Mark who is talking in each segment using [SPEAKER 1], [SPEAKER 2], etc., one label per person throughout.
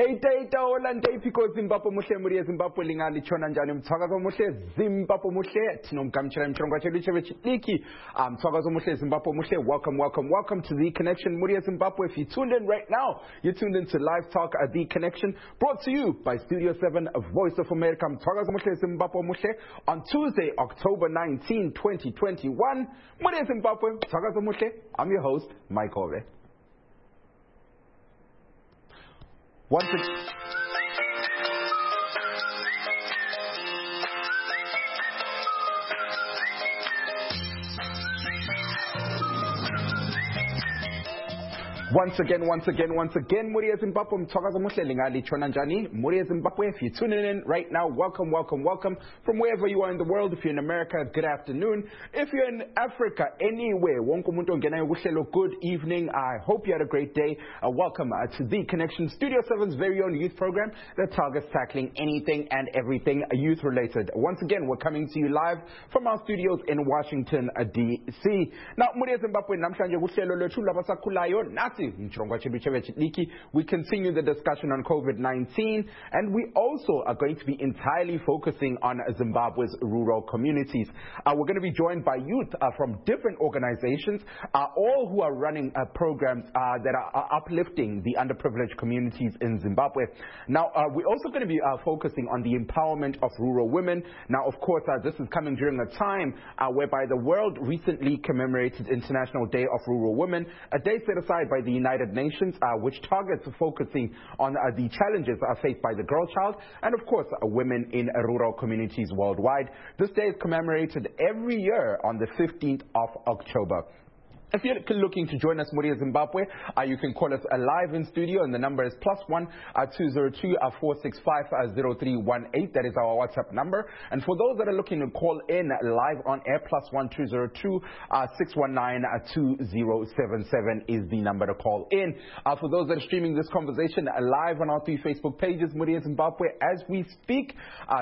[SPEAKER 1] Eita olande iphiko Zimbabwe muhle muri Zimbabwe lingali chona njani mthakazo muhle Zimbabwe muhle tinomkamchira mchongo chedu chebe chidiki mthakazo muhle Zimbabwe muhle welcome to The Connection muri Zimbabwe. If you tuned in right now, you're tuned into Live Talk at The Connection, brought to you by Studio 7 Voice of America. Mthakazo muhle Zimbabwe muhle on Tuesday, October 19, 2021. Muri Zimbabwe mthakazo muhle. I'm your host Mike Ove. Once again, muri Zimbabwe, mthakazo muhle lingali chona njani, muri Zimbabwe. If you're tuning in right now, welcome from wherever you are in the world. If you're in America, good afternoon. If you're in Africa, anywhere, wonke umuntu ongenayo kuhlelo, good evening. I hope you had a great day. Welcome to The Connection, Studio 7's very own youth program that targets tackling anything and everything youth related. Once again, we're coming to you live from our studios in Washington, D.C. Now, muri Zimbabwe, namhlanje kuhlelo lethu labasakhulayo nathi. We continue the discussion on COVID-19, and we also are going to be entirely focusing on Zimbabwe's rural communities. We're going to be joined by youth from different organizations, all who are running programs that are uplifting the underprivileged communities in Zimbabwe. Now, we're also going to be focusing on the empowerment of rural women. Now, of course, this is coming during a time whereby the world recently commemorated International Day of Rural Women, a day set aside by the United Nations, which targets focusing on the challenges faced by the girl child and, of course, women in rural communities worldwide. This day is commemorated every year on the 15th of October. If you're looking to join us, muri Zimbabwe, you can call us live in studio, and the number is +1 202 465 0318. That is our WhatsApp number. And for those that are looking to call in live on air, +1 202 619 2077 is the number to call in. For those that are streaming this conversation live on our 3 Facebook pages, muri Zimbabwe, as we speak,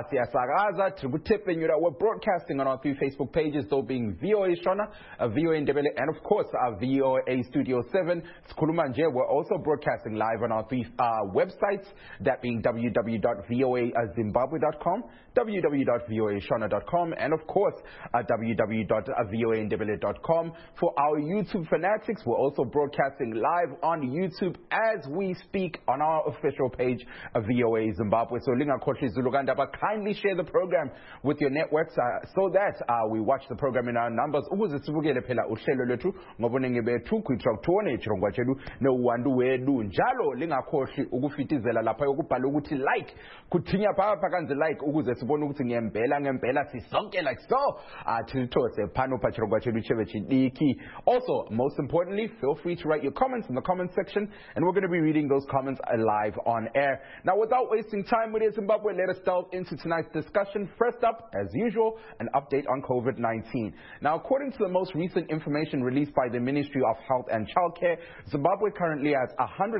[SPEAKER 1] we're broadcasting on our 3 Facebook pages, though being VOA Shona, VOA Ndebele, and of course, VOA Studio 7, Skulumanje. We're also broadcasting live on our 3 websites, that being www.voazimbabwe.com, www.voashona.com, and of course, www.voandebele.com. For our YouTube fanatics, we're also broadcasting live on YouTube as we speak on our official page of VOA Zimbabwe. So, Linga Koshi Zuluganda, but kindly share the program with your networks so that we watch the program in our numbers. Ngobonenge bethu kwithiwa kuthone ichirongwa chedu neuwandu wedu njalo lingakhohli ukufitizela lapha yokubhala ukuthi like kuthinya phapha kanze like ukuze sibone ukuthi ngempela sisonke like so thithose phano pha chirongwa chedu chebe chidiki. Also, most importantly, feel free to write your comments in the comment section, and we're going to be reading those comments live on air. Now, without wasting time with Zimbabwe, let us delve into tonight's discussion. First up, as usual, an update on COVID-19. Now, according to the most recent information released by the Ministry of Health and Childcare, Zimbabwe currently has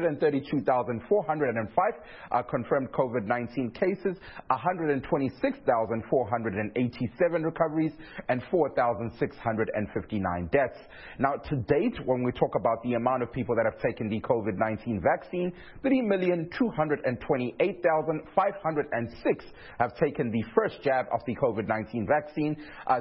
[SPEAKER 1] 132,405 confirmed COVID-19 cases, 126,487 recoveries, and 4,659 deaths. Now, to date, when we talk about the amount of people that have taken the COVID-19 vaccine, 3,228,506 have taken the first jab of the COVID-19 vaccine,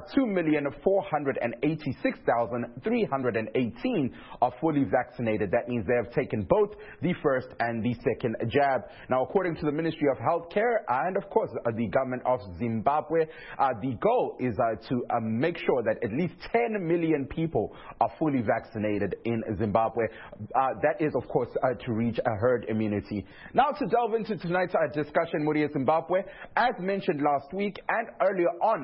[SPEAKER 1] 2,486,318 are fully vaccinated. That means they have taken both the first and the second jab. Now, according to the Ministry of Healthcare and, of course, the government of Zimbabwe, the goal is to make sure that at least 10 million people are fully vaccinated in Zimbabwe. That is, of course, to reach a herd immunity. Now, to delve into tonight's discussion, muri Zimbabwe, as mentioned last week and earlier on,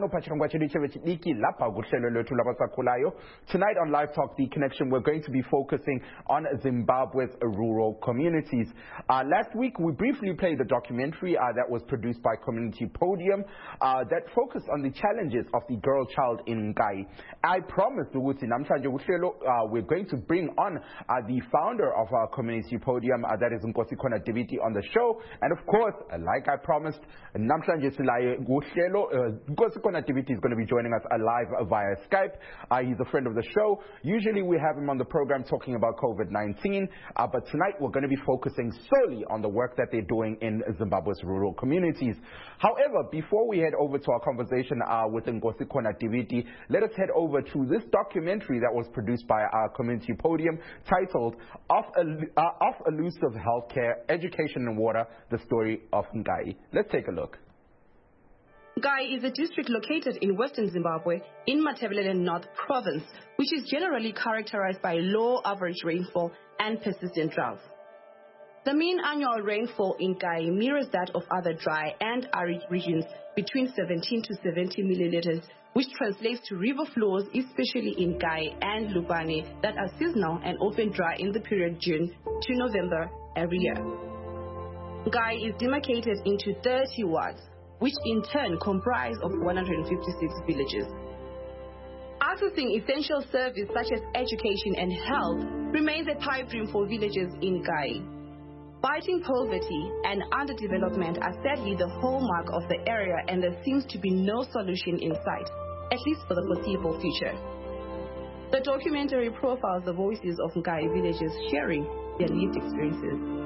[SPEAKER 1] tonight on Live Talk The Connection, we're going to be focusing on Zimbabwe's rural communities. Last week, we briefly played a documentary that was produced by Community Podium that focused on the challenges of the girl child in Ngai. I promised we're going to bring on the founder of our Community Podium, that is Nkosi Khona Diviti, on the show. And of course, like I promised, Nkosi Khona Diviti is going to be joining us live via Skype. He's a friend of the show. show. Usually we have him on the program talking about COVID-19, but tonight we're going to be focusing solely on the work that they're doing in Zimbabwe's rural communities. However, before we head over to our conversation with Nkosi Khona Diviti, let us head over to this documentary that was produced by our Community Podium titled Off Elusive Healthcare, Education and Water, the Story of Ngai. Let's take a look.
[SPEAKER 2] Ngai is a district located in western Zimbabwe in Matabeleland North Province, which is generally characterized by low average rainfall and persistent droughts. The mean annual rainfall in Ngai mirrors that of other dry and arid regions between 17 to 70 milliliters, which translates to river flows, especially in Ngai and Lupane, that are seasonal and often dry in the period June to November every year. Ngai is demarcated into 30 wards, which in turn comprise of 156 villages. Accessing essential services such as education and health remains a pipe dream for villages in Ngai. Fighting poverty and underdevelopment are sadly the hallmark of the area, and there seems to be no solution in sight, at least for the foreseeable future. The documentary profiles the voices of Ngai villagers sharing their lived experiences.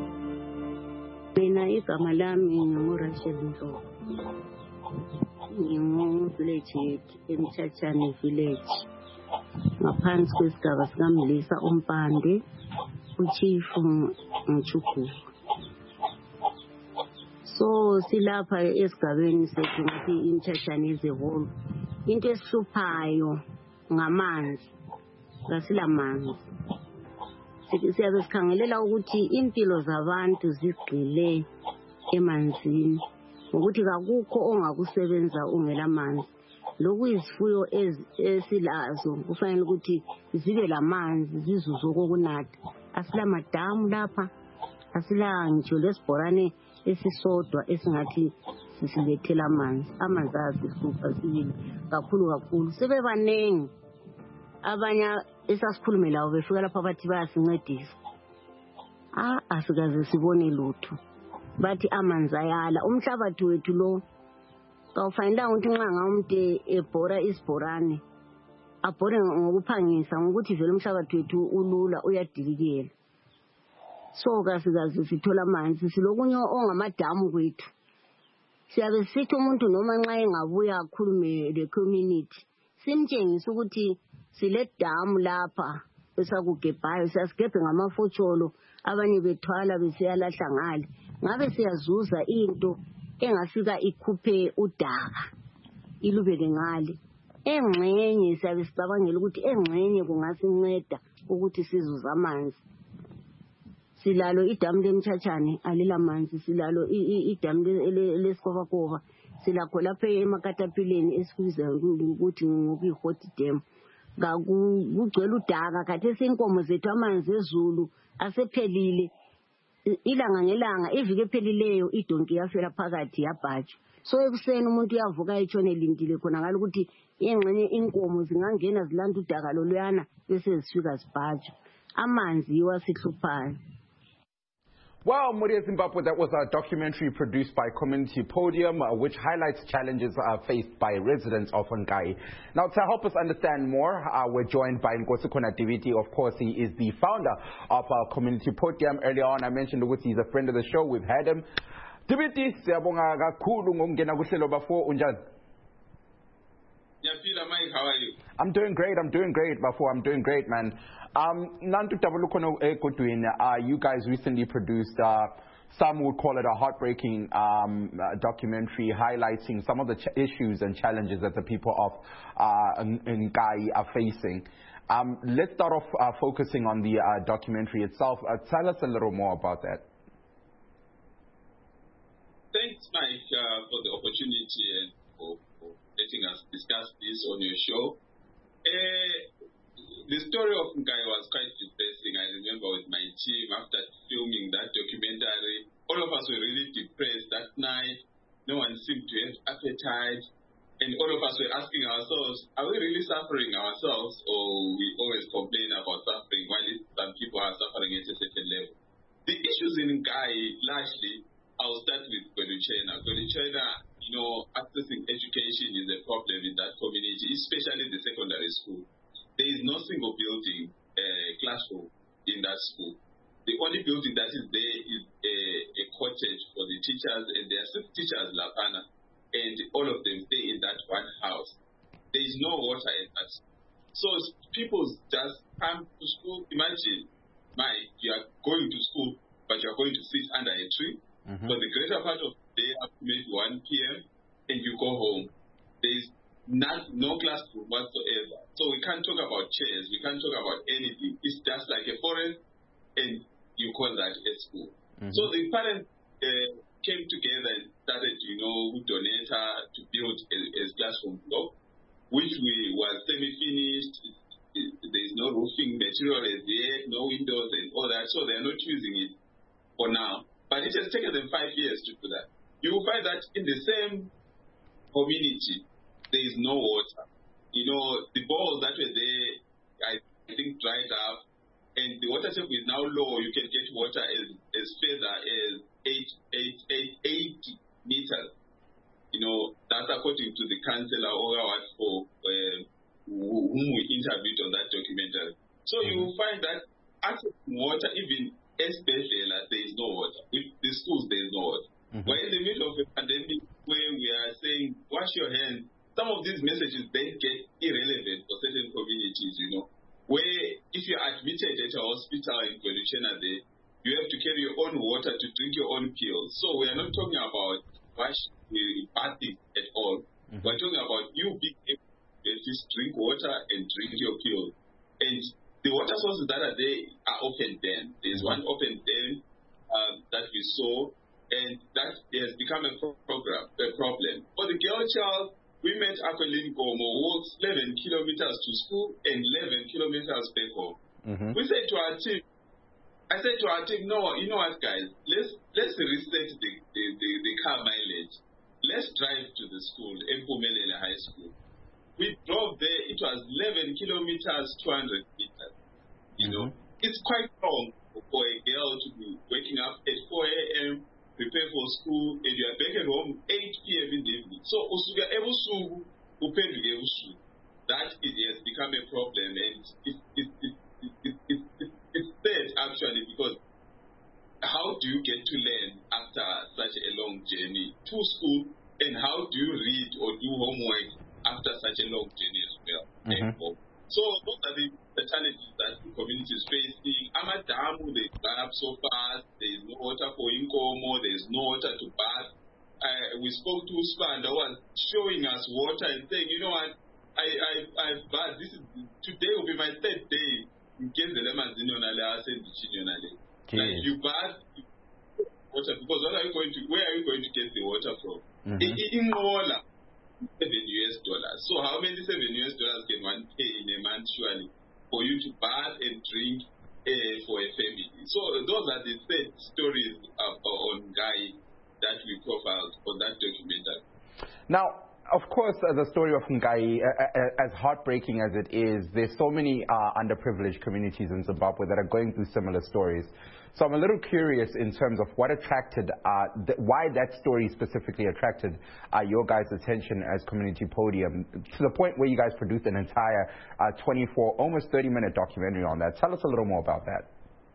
[SPEAKER 3] Mina igama lami nginguRachel Ndlovu. Ngingu-village eMthatshane village. Ngaphansi kwesigaba sikaMlisa uMpande, uChief Mchuku. So silapha esigabeni sethu ngathi iMthatshane is a whole. Into esihluphayo ngamanzi. Ngasilamanzi. Siyabe sikhangelela ukuthi impilo zabantu zigxile emanzini, ngokuthi kakukho ongakusebenza ungela manzi. Lokuyizifuyo esilazo kufanele ukuthi zibe lamanzi zizuze okokunatha. Asila madamu lapha, asila ngitsho lesibhorane esisodwa esingathi sisilethela amanzi. Amanzi asihlupha sibili kakhulu. Sebebanengi abanye esasikhulume lawo befika lapha bathi bayasincedisa. Asikaze sibone lutho. Bathi amanzi ayala. Umhlabathi wethu lo kawufanelanga ukuthi nxa ngawumuntu ebhora isibhorane abhore ngokuphangisa, ngokuthi vele umhlabathi wethu ulula uyadilikela. So kasikaze sithola amanzi. Silokunye ongamadamu kwethu. Siyabe sithi umuntu noma nxa engabuya akhulume le community simtshengisa ukuthi sile damu lapha esakugebhayo, siyasigebhe ngamafotsholo, abanye bethwala besiyalahla ngale. Ngabe siyazuza into engafika ikhuphe udaka ilubele ngale. Engxenye siyabe sicabangela ukuthi engxenye kungasinceda ukuthi sizuze amanzi. Silalo idamu leMthatshane alila manzi, silalo idamu leSikobakoba, silakho lapha emakatapileni esikubiza ukuthi ngokuyi-hot dam. Kugcwele udaka khathesi inkomo zethu amanzi ezulu asephelile. Ilanga ngelanga iviki ephelileyo idonki yafela phakathi yabhajwa. So ekuseni umuntu uyavuka etshone elindile khona ngalo ukuthi engxenye inkomo zingangena zilanda udaka loluyana bese zifika zibhajwa. Amanzi yiwo asihluphayo.
[SPEAKER 1] Well, Muria Zimbabwe, that was a documentary produced by Community Podium, which highlights challenges faced by residents of Ngai. Now, to help us understand more, we're joined by Nkosi Khona Diviti. Of course, he is the founder of our Community Podium. Earlier on, I mentioned that he's a friend of the show. We've had him. Diviti, siyabonga kakhulu ngokungena kuhlelo bafo unjani?
[SPEAKER 4] Mike, how are you?
[SPEAKER 1] I'm doing great, Bafo. I'm doing great, man. You guys recently produced, some would call it a heartbreaking documentary highlighting some of the issues and challenges that the people of Ngai are facing. Let's start off focusing on the documentary itself. Tell us a little more about that.
[SPEAKER 4] Thanks, Mike, for the opportunity and for letting us discuss this on your show. The story of Ngai was quite depressing. I remember with my team after filming that documentary, all of us were really depressed that night. No one seemed to have appetite. And all of us were asking ourselves, are we really suffering ourselves, or we always complain about suffering while some people are suffering at a certain level? The issues in Ngai, largely, I'll start with Gweluchena. Gweluchena, accessing education is a problem in that community, especially the secondary school. The there is no single building classroom in that school. The only building that is there is a cottage for the teachers, and there are 6 teachers, Lapana, and all of them stay in that one house. There is no water in that school. So people just come to school. Imagine, you are going to school, but you are going to sit under a tree.
[SPEAKER 1] Mm-hmm.
[SPEAKER 4] For the greater part of the day, up to maybe 1 p.m., and you go home. There is no classroom whatsoever. So we can't talk about chairs. We can't talk about anything. It's just like a forest, and you call that a school. Mm-hmm. So the parents came together and started, with Donata to build a classroom block, which was semi-finished. There is no roofing material as yet, no windows and all that, so they are not using it for now. But it has taken them 5 years to do that. You will find that in the same community, there is no water. The boreholes that were there, I think, dried up, and the water table is now low. You can get water as further as 80 meters. That's according to the councillor for whom we interviewed on that documentary. So you will find that accessing water, even especially there is no water. If the schools, there is no water. Mm-hmm. We're in the middle of a pandemic where we are saying, wash your hands. Some of these messages then get irrelevant for certain communities, where if you're admitted at a hospital in Golutshena there, you have to carry your own water to drink your own pills. So we are not talking about bathing at all. Mm-hmm. We're talking about you being able to just drink water and drink your pills. And the water sources that are there are open dam. There's one open dam that we saw, and that has become a problem. For the girl child, we met Aquilin Gomo, who walks 11 kilometers to school and 11 kilometers back home. Mm-hmm. I said to our team, no, you know what, guys, let's reset the car mileage. Let's drive to the school, Empumelele High School. We drove there, it was 11 kilometers, 200 meters. It's quite long for a girl to be waking up at 4 a.m., prepare for school, and you are back at home 8 p.m. in the evening. So, usuga ebusuku, upenduke ebusuku. That has become a problem, and it's sad actually, because how do you get to learn after such a long journey to school, and how do you read or do homework after such a long journey as well? Mm-hmm. So those are the challenges that the community is facing. Amadamu, they dry up so fast. There is no water for Inkomo. There is no water to bath. We spoke to Usman, that was showing us water and saying, you know what, I've bathed. Today will be my 3rd day in case the lemons in your nale, like you bath water, because where are you going to get the water from? Mm-hmm. In Mola, $7. So how many $7 can one pay in a month surely for you to bath and drink for a family? So those are the 3 stories on Guy that we profiled on that documentary.
[SPEAKER 1] Now, of course, the story of Ngai, as heartbreaking as it is, there's so many underprivileged communities in Zimbabwe that are going through similar stories. So I'm a little curious in terms of what attracted, why that story specifically attracted your guys' attention as Community Podium, to the point where you guys produced an entire 24, almost 30-minute documentary on that. Tell us a little more about that.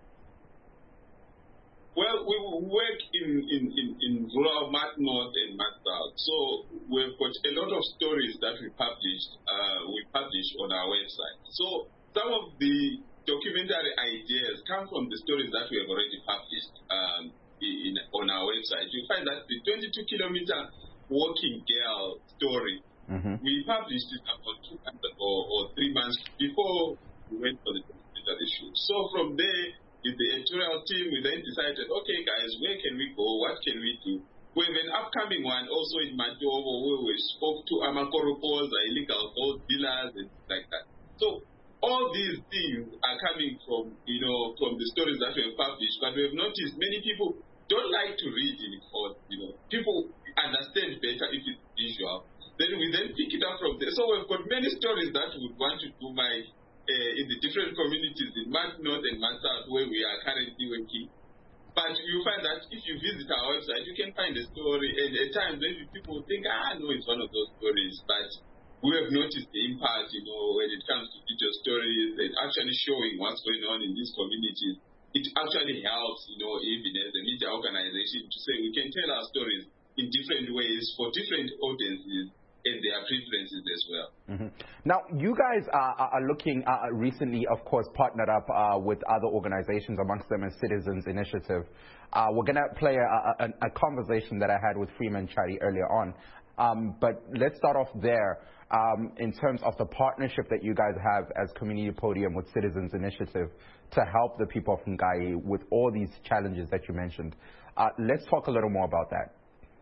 [SPEAKER 4] Well, we work in rural Mat North and Mat South. So we've got a lot of stories that we publish on our website. So some of the documentary ideas come from the stories that we have already published on our website. You find that the 22-kilometer walking girl story, we published it about 2 months or 3 months before we went for the documentary shoot. So from there, with the editorial team, we then decided, okay, guys, where can we go? What can we do? We have an upcoming one also in Matobo where we spoke to Amakoropos, illegal gold dealers, and like that. So all these things are coming from the stories that we have published, but we have noticed many people don't like to read in court. People understand better if it's visual. Then we pick it up from there. So we've got many stories that we would want to do in the different communities in Mat North and Mat South where we are currently working. But you find that if you visit our website, you can find a story, and at times maybe people think, no, it's one of those stories, but we have noticed the impact, when it comes to video your stories and actually showing what's going on in these communities, it actually helps, even as a media organization, to say we can tell our stories in different ways for different audiences and their preferences as well.
[SPEAKER 1] Now, you guys are looking recently, of course, partnered up with other organizations, amongst them a Citizens Initiative. We're going to play a conversation that I had with Freeman Chari earlier on. But let's start off there in terms of the partnership that you guys have as Community Podium with Citizens Initiative to help the people of Ngai with all these challenges that you mentioned. Let's talk a little more about that.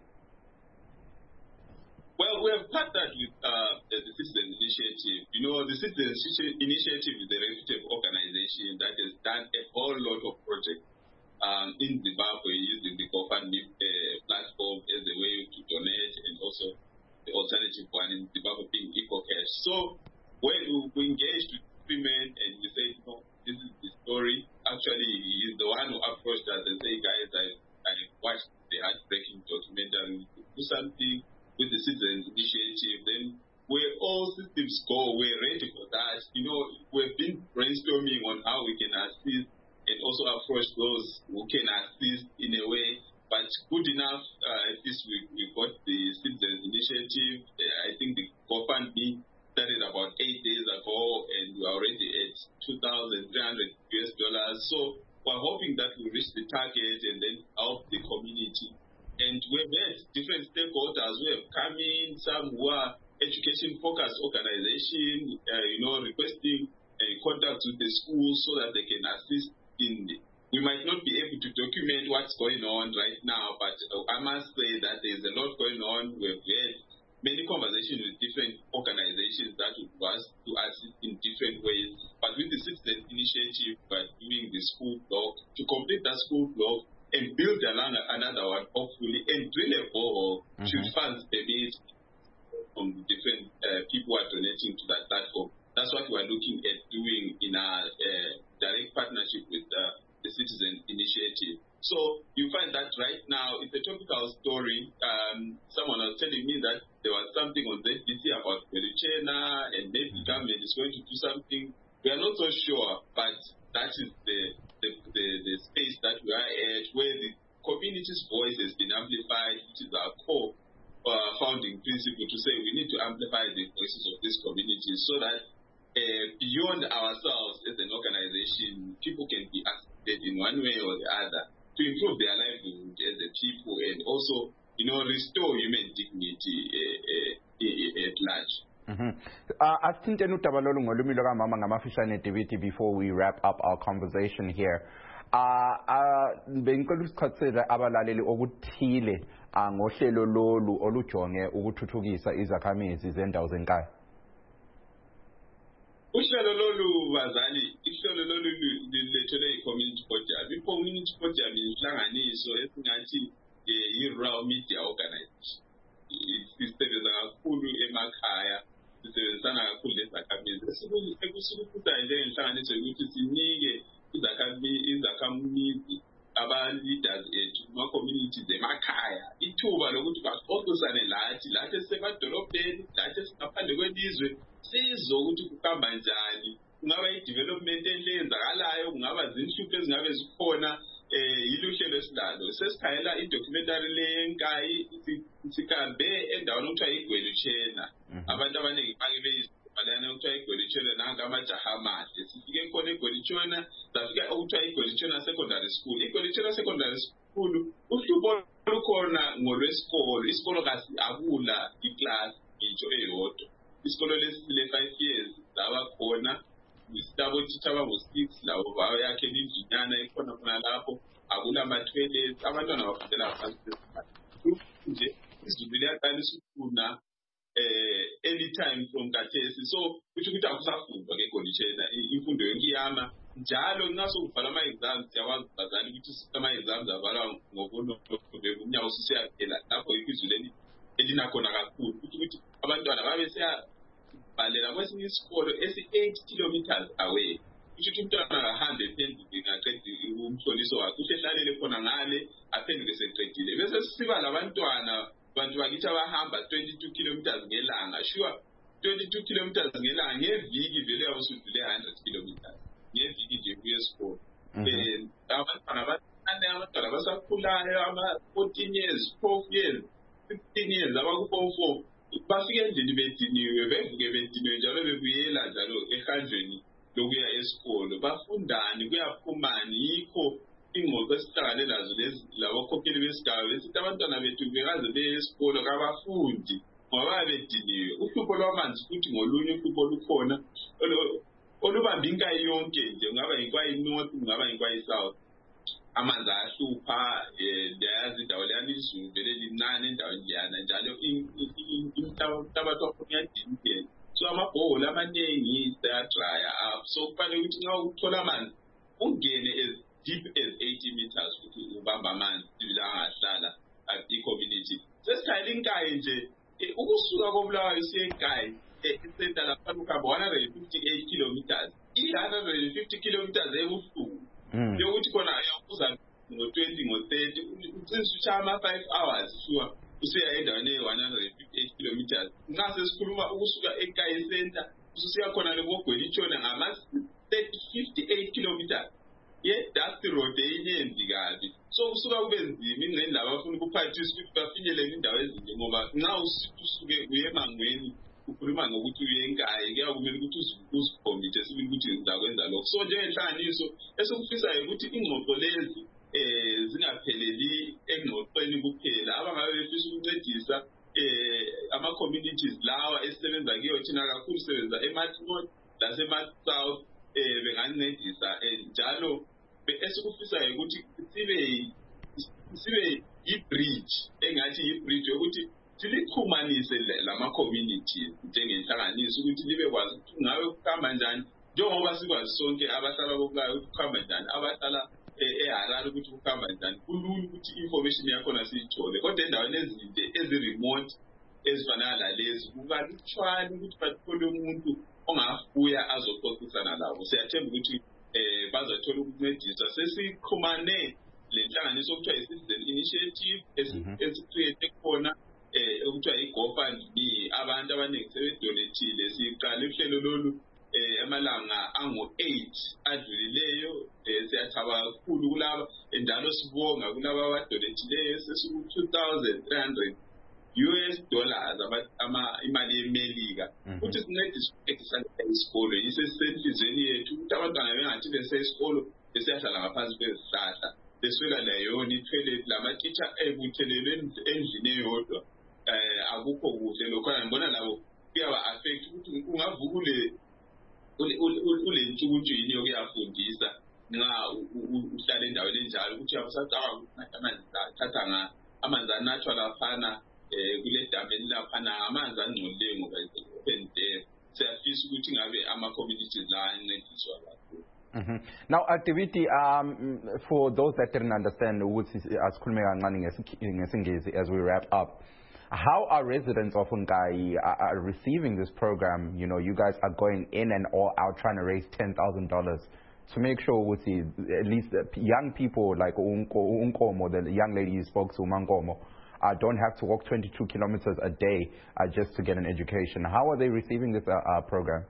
[SPEAKER 4] Well, we have partnered with the Citizens Initiative. The Citizens Initiative is a reputable organization that has done a whole lot of projects in Zimbabwe using the GoFundMe platform as a way to donate, and also the alternative one in Zimbabwe being EcoCash. So when we engaged with Freeman and we said, this is the story. Actually, he is the one who approached us and said, guys, I watched the heartbreaking documentary. Do something with the Citizens Initiative. Then where all systems go, we're ready for that. We've been brainstorming on how we can assist and also approach those who can assist in a way. But good enough, at least we got the Citizens Initiative. I think the GoFundMe started about 8 days ago, and we're already at $2,300. So we're hoping that we'll reach the target and then help the community. And we've had different stakeholders who have come in, some who are education-focused organizations, requesting contact with the schools so that they can assist in we might not be able to document what's going on right now, but I must say that there's a lot going on. We've had many conversations with different organizations that would want to assist in different ways. But with the Citizens Initiative, by doing the school block, to complete that school block and build another one, hopefully, and drill a borehole should funds permit from the different people who are donating to that platform. That's what we're looking at doing in our direct partnership with the Citizens Initiative. So you find that right now it's a topical story. Someone was telling me that there was something on ZBC about Gwelichena and maybe the government is going to do something. We are not so sure, but that is the space that we are at, where the community's voice has been amplified, which is our core founding principle, to say we need to amplify the voices of this community so that beyond ourselves as an organization, people can be assisted in one way or the other to improve their livelihood as a people and also, restore human dignity at large.
[SPEAKER 1] Asithinteni uDabalolo ngolumi lukamama ngamafishane dividi before we wrap up our conversation here. Bengicela usichathele abalaleli okuthile ngohlelo lolu olujonge ukuthuthukisa izakhamizi zendawo zenkaya.
[SPEAKER 4] Uhlelo lolu bazali, ihlelo lolu lilethelwe i-community podium. I-community podium inhlanganiso esingathi i-rural media organization. Sisebenza kakhulu emakhaya, sisebenzisana kakhulu lezakhamizi. Esikukhuthaza njengenhlanganiso ukuthi sinike izakhamizi aba-leaders ethu kuma-communities emakhaya ithuba lokuthi baxoxisane lathi esisemadolobheni, lathi esingaphandle kwelizwe, sizwe ukuthi kuhamba njani. Kungaba i-development enhle eyenzakalayo, kungaba zinhlupho ezingabe zikhona, yilo uhlelo esilalo. Sesikhayela i-documentary leyenkayi, sikambe endaweni okuthiwa iGwelichena. Abantu abaningi bake beyizibalana okuthiwa iGwelichena nanka amajaha amahle. Sifike khona eGwelichena, safika okuthiwa iGwelichena Secondary School. iGwelichena Secondary School, uhlupho lukhona ngolwesikolo. Isikolo akula iklasi ngitsho eyodwa. Isikolo lesile 5 years laba khona isitabo abangu-6 labo bayakhela indlunyana ikhona khona lapho, akula ma-toilets, abantwana bafundela phansi nje. Izulu liyaqalisa ukuna anytime from Kathesi, so kusho ukuthi akusafundwa ngeGwelichena, imfundo yonke iyama njalo. Nxa sokuvala ama-exams, siyakwazi bazali ukuthi ama-exams avalwa ngoNovemba, umnyaka ususiyaphela. Lapho yikho izulu elinakhona kakhulu, ukuthi abantwana babe balela kwesinye isikolo 8 kilometers away. Kusho ukuthi umntwana akahambe ephenduke ngaqeda umhloliso wakhe, uhle ehlalele khona ngale aphenduke seqedile. Bese sisiba labantwana, abantu bakithi abahamba 22 kilometers ngelanga. Sure, 22 kilometers ngelanga ngeviki vele awusudlule 100 kilometers ngeviki nje kuye esikole. Abantwana basakhulayo ama-14 years 12 years 15 years abaku-form 4 bafike endlini bediniwe bevuke bediniwe njalo bebuyela njalo ehanjweni lokuya esikolo bafundani kuyaphumani yikho ingxoxo esihlangane lazo labakhokheli besigaba besithi abantwana bethu bekaze beye esikolo kabafundi ngoba bediniwe. Uhlupho lwamanzi futhi ngolunye uhlupho olukhona olubamba inkayi yonke nje kungaba yinkwayi north kungaba yinkwayi south. Amanzi ahlupha yazi indawo leyana izulu vele lincane endaweni leyana njalo inhlabathi wakhona iyadinike so amabhoholi amaningi ayadraya up so kufanele ukuthi nxa uthola amanzi ungene as deep as 80 meters ukuthi ubamba amanzi la angahlala at i-community. Sesikhayela inkayi nje ukusuka koBulawayo siye eNkayi isenta lapha ukuhamba 158 kilometers i-150 kilometers ebuhlungu yokuthi khona uyakuza ngo-20 ngo-30 since uchama 5 hours sure usiya endaweni e-158 kilometers. Nxa sesikhuluma ukusuka eNkayi center ususiya khona lebogwelitshona ngama-58 kilometers ye-dust road eyinye kabi so kusuka kube nzima ingqeni laba bafuna ukuphathisa ukuthi bafinyelele indawo ezinye ngoba nxa usuke uye emangweni ukhuluma ngokuthi uye eNkayi kuya kumele ukuthi uzikhombithe sibili ukuthi ngizakwenza lokho. So njengenhlanganiso esikufisayo ukuthi ingxoxo lezi zingapheleli engxoxweni kuphela abangabe befisa ukuncedisa ama-communities lawa esisebenza kiyo thina kakhulu sisebenza eMarch North lasema-South bengancedisa njalo esikufisayo ukuthi sibe yi-bridge engathi yi-bridge yokuthi silixhumanise lama-communities njengenhlanganiso ukuthi libe kwazi ukuthi ngabe kuhamba njani njengoba sikwazi sonke abahlala koBulawayo ukuthi kuhamba njani abahlala eHarare ukuthi kuhamba njani kulula ukuthi information yakhona siyithole kodwa endaweni ezinde ezi-remote ezifanana lalezi kukalutshwane ukuthi bathole umuntu ongabuya azoxoxisana labo. Siyathemba ukuthi bazathola ukuncediswa. Sesiqhumane lenhlanganiso okuthiwa i-Citizen Initiative esicreate khona okuthiwa i-GoFundMe abantu abaningi sebedonethile. Siqale uhlelo lolu emalanga angu-8 adlulileyo siyathaba kakhulu kulaba njalo sibonga kulaba abadonethileyo sesiku-$2,300 imali yeMelika ukuthi sincedise isikolo yiso esisenhlizweni yethu ukuthi abantwana bengathi besesikolo besiyahlala ngaphansi kwezihlahla beswela layona i-toilet lamatitsha ebuthelelwe endlini eyodwa akukho kuhle lokhona ngibona labo kuyaba-affect ukuthi ungavuka ule ntshukuntshu yini yokuyafundisa nxa uhlala endaweni enjalo ukuthi uyabusacaba ukuthi amanzi athatha amanzi anathwa laphana kule damu elilaphana amanzi angcolileyo ngoba open there. Siyafisa ukuthi ngabe ama-communities la ancediswa kakhulu.
[SPEAKER 1] Now, activity, for those that didn't understand, as we wrap up, how are residents of Unkai are receiving this program? You know, you guys are going in and all out trying to raise $10,000 to make sure at least young people like Unkomo, the young lady you spoke to, Mangomo, don't have to walk 22 kilometers a day just to get an education. How are they receiving this program?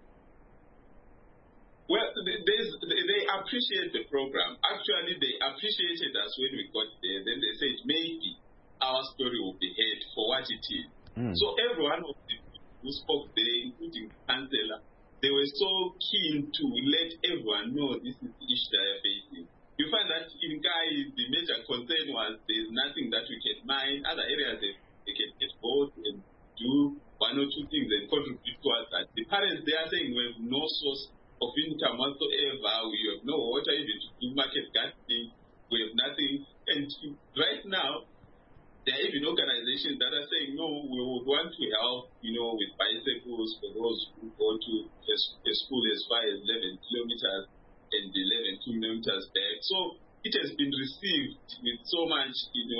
[SPEAKER 4] Well, they appreciate the program. Actually, they appreciated us when we got there. Then they said maybe our story will be heard for what it is. So everyone of the people who spoke there, including Councillor, they were so keen to let everyone know this is the issue they are facing. You find that in Kai, the major concern was there's nothing that we can mine. Other areas, they can get both and do one or two things and contribute towards that. The parents, they are saying we have no source of income whatsoever. We have no water even to do market gardening. We have nothing. And right now, there are even organizations that are saying, no, we would want to help, with bicycles for those who go to a school as far as 11 kilometers and 11 kilometers back. So it has been received with so much,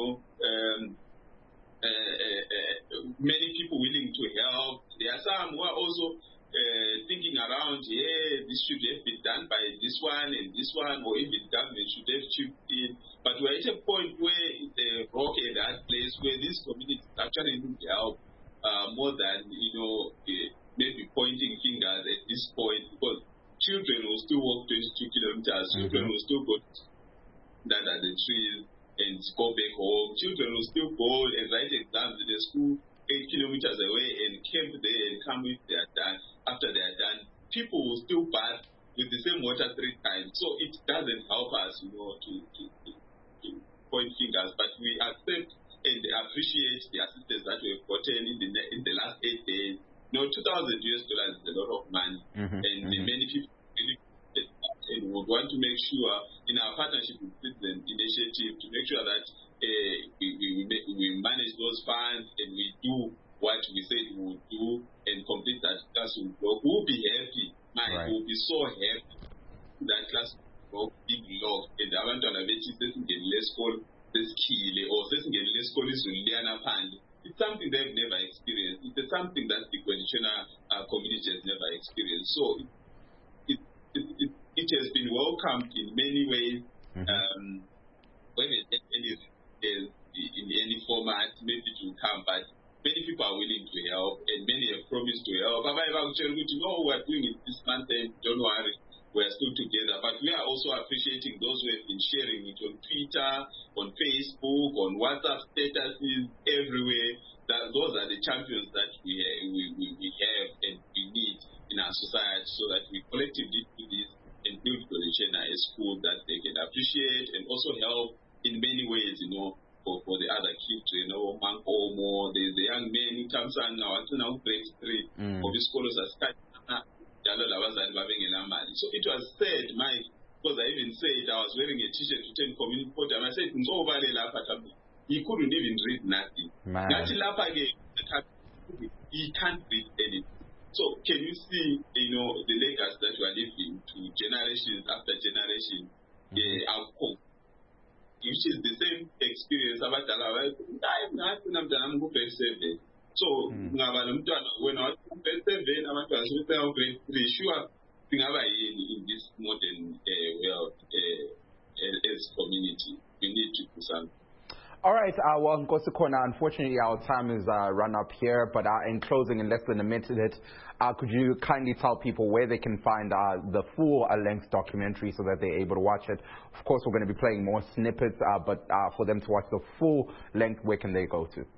[SPEAKER 4] many people willing to help. There are some who are also thinking around, this should have been done by this one and this one, or even government should have chipped in. But we're at a point where the rock at that place where these communities actually need help more than, maybe pointing fingers at this point, because children will still walk 22 kilometers, children will still go under the trees and go back home, children will still go and write exams in the school 8 kilometers away and camp there and come if they are done. After they are done, people will still bath with the same water 3 times. So it doesn't help us, to point fingers, but we accept and appreciate the assistance that we have gotten in the last 8 days. $2,000 is a lot of money, and many people really and would want to make sure in our partnership with Citizen Initiative to make sure that we manage those funds and we do what we said we would do and complete that classroom block. We'll be happy. We'll be so happy that classroom block big love and abantwana bethi sesingene lesikolo sesikile or sesingene lesikolo izuliyana phandle. It's something they've never experienced. It's something that the coalitional community has never experienced. So it has been welcomed in many ways. When in any format, maybe to come, but many people are willing to help, and many have promised to help. But we're doing it this month, and don't worry, we're still together. But we are also appreciating those who have been sharing it on Twitter, on Facebook, on WhatsApp statuses, everywhere. Those are the champions that we have and we need in our society, so that we collectively do this and build Gorishena a school that they can appreciate and also help in many ways, for the other kids, Mankomo, the young men who comes on now, until grade 3, for the scholars are starting. So it was said, Mike, because I even said I was wearing a t-shirt to 10 community podium. I said, he couldn't even read nothing. He can't read anything. So can you see, the legacy that we are leaving to generations after generation, outcome, which is the same experience about so when I was grade 7, grade 3, sure, in this modern world as community, we need to do something.
[SPEAKER 1] All right, well, Nkosikhona, unfortunately our time is run up here, but in closing, in less than a minute, could you kindly tell people where they can find the full-length documentary so that they're able to watch it? Of course, we're going to be playing more snippets, but for them to watch the full length, where can they go to?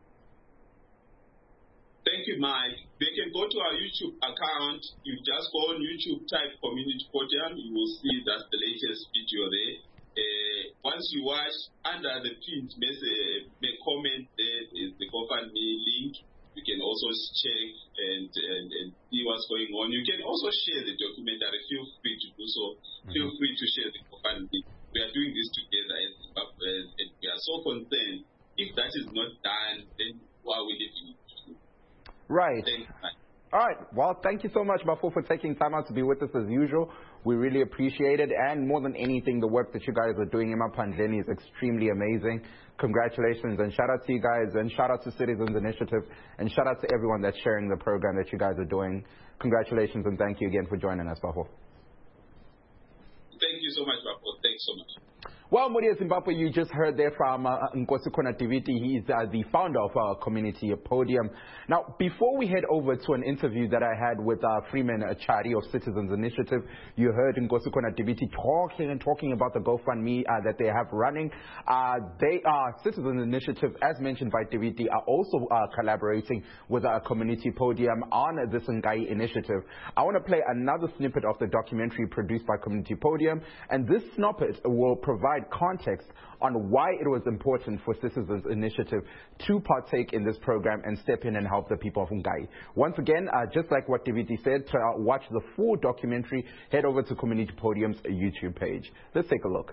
[SPEAKER 4] Thank you, Mike. They can go to our YouTube account. You just go on YouTube, type Community Podium. You will see that's the latest video there. Once you watch, under the pinned message, the comment there is the GoFundMe link. You can also check and see what's going on. You can also share the documentary. Feel free to do so. Feel free to share the GoFundMe. We are doing this together as Zimbabweans, and we are so concerned. If that is not done, then why are we living?
[SPEAKER 1] Right. All right. Well, thank you so much, Bafo, for taking time out to be with us as usual. We really appreciate it. And more than anything, the work that you guys are doing in Maphandleni is extremely amazing. Congratulations and shout out to you guys and shout out to Citizens Initiative and shout out to everyone that's sharing the program that you guys are doing. Congratulations and thank you again for joining us, Bafo.
[SPEAKER 4] Thank you so much, Bafo. Thanks so much.
[SPEAKER 1] Well, Muria Zimbabwe, you just heard there from Nkosikhona Diviti. He's the founder of our Community Podium. Now, before we head over to an interview that I had with Freeman Chari of Citizens Initiative, you heard Nkosikhona Diviti talking about the GoFundMe that they have running. Citizens Initiative, as mentioned by Diviti, are also collaborating with our Community Podium on this Ngai initiative. I want to play another snippet of the documentary produced by Community Podium, and this snippet will provide context on why it was important for Citizens Initiative to partake in this program and step in and help the people of Ngai. Once again, just like what Diviti said, to watch the full documentary, head over to Community Podium's YouTube page. Let's take a look.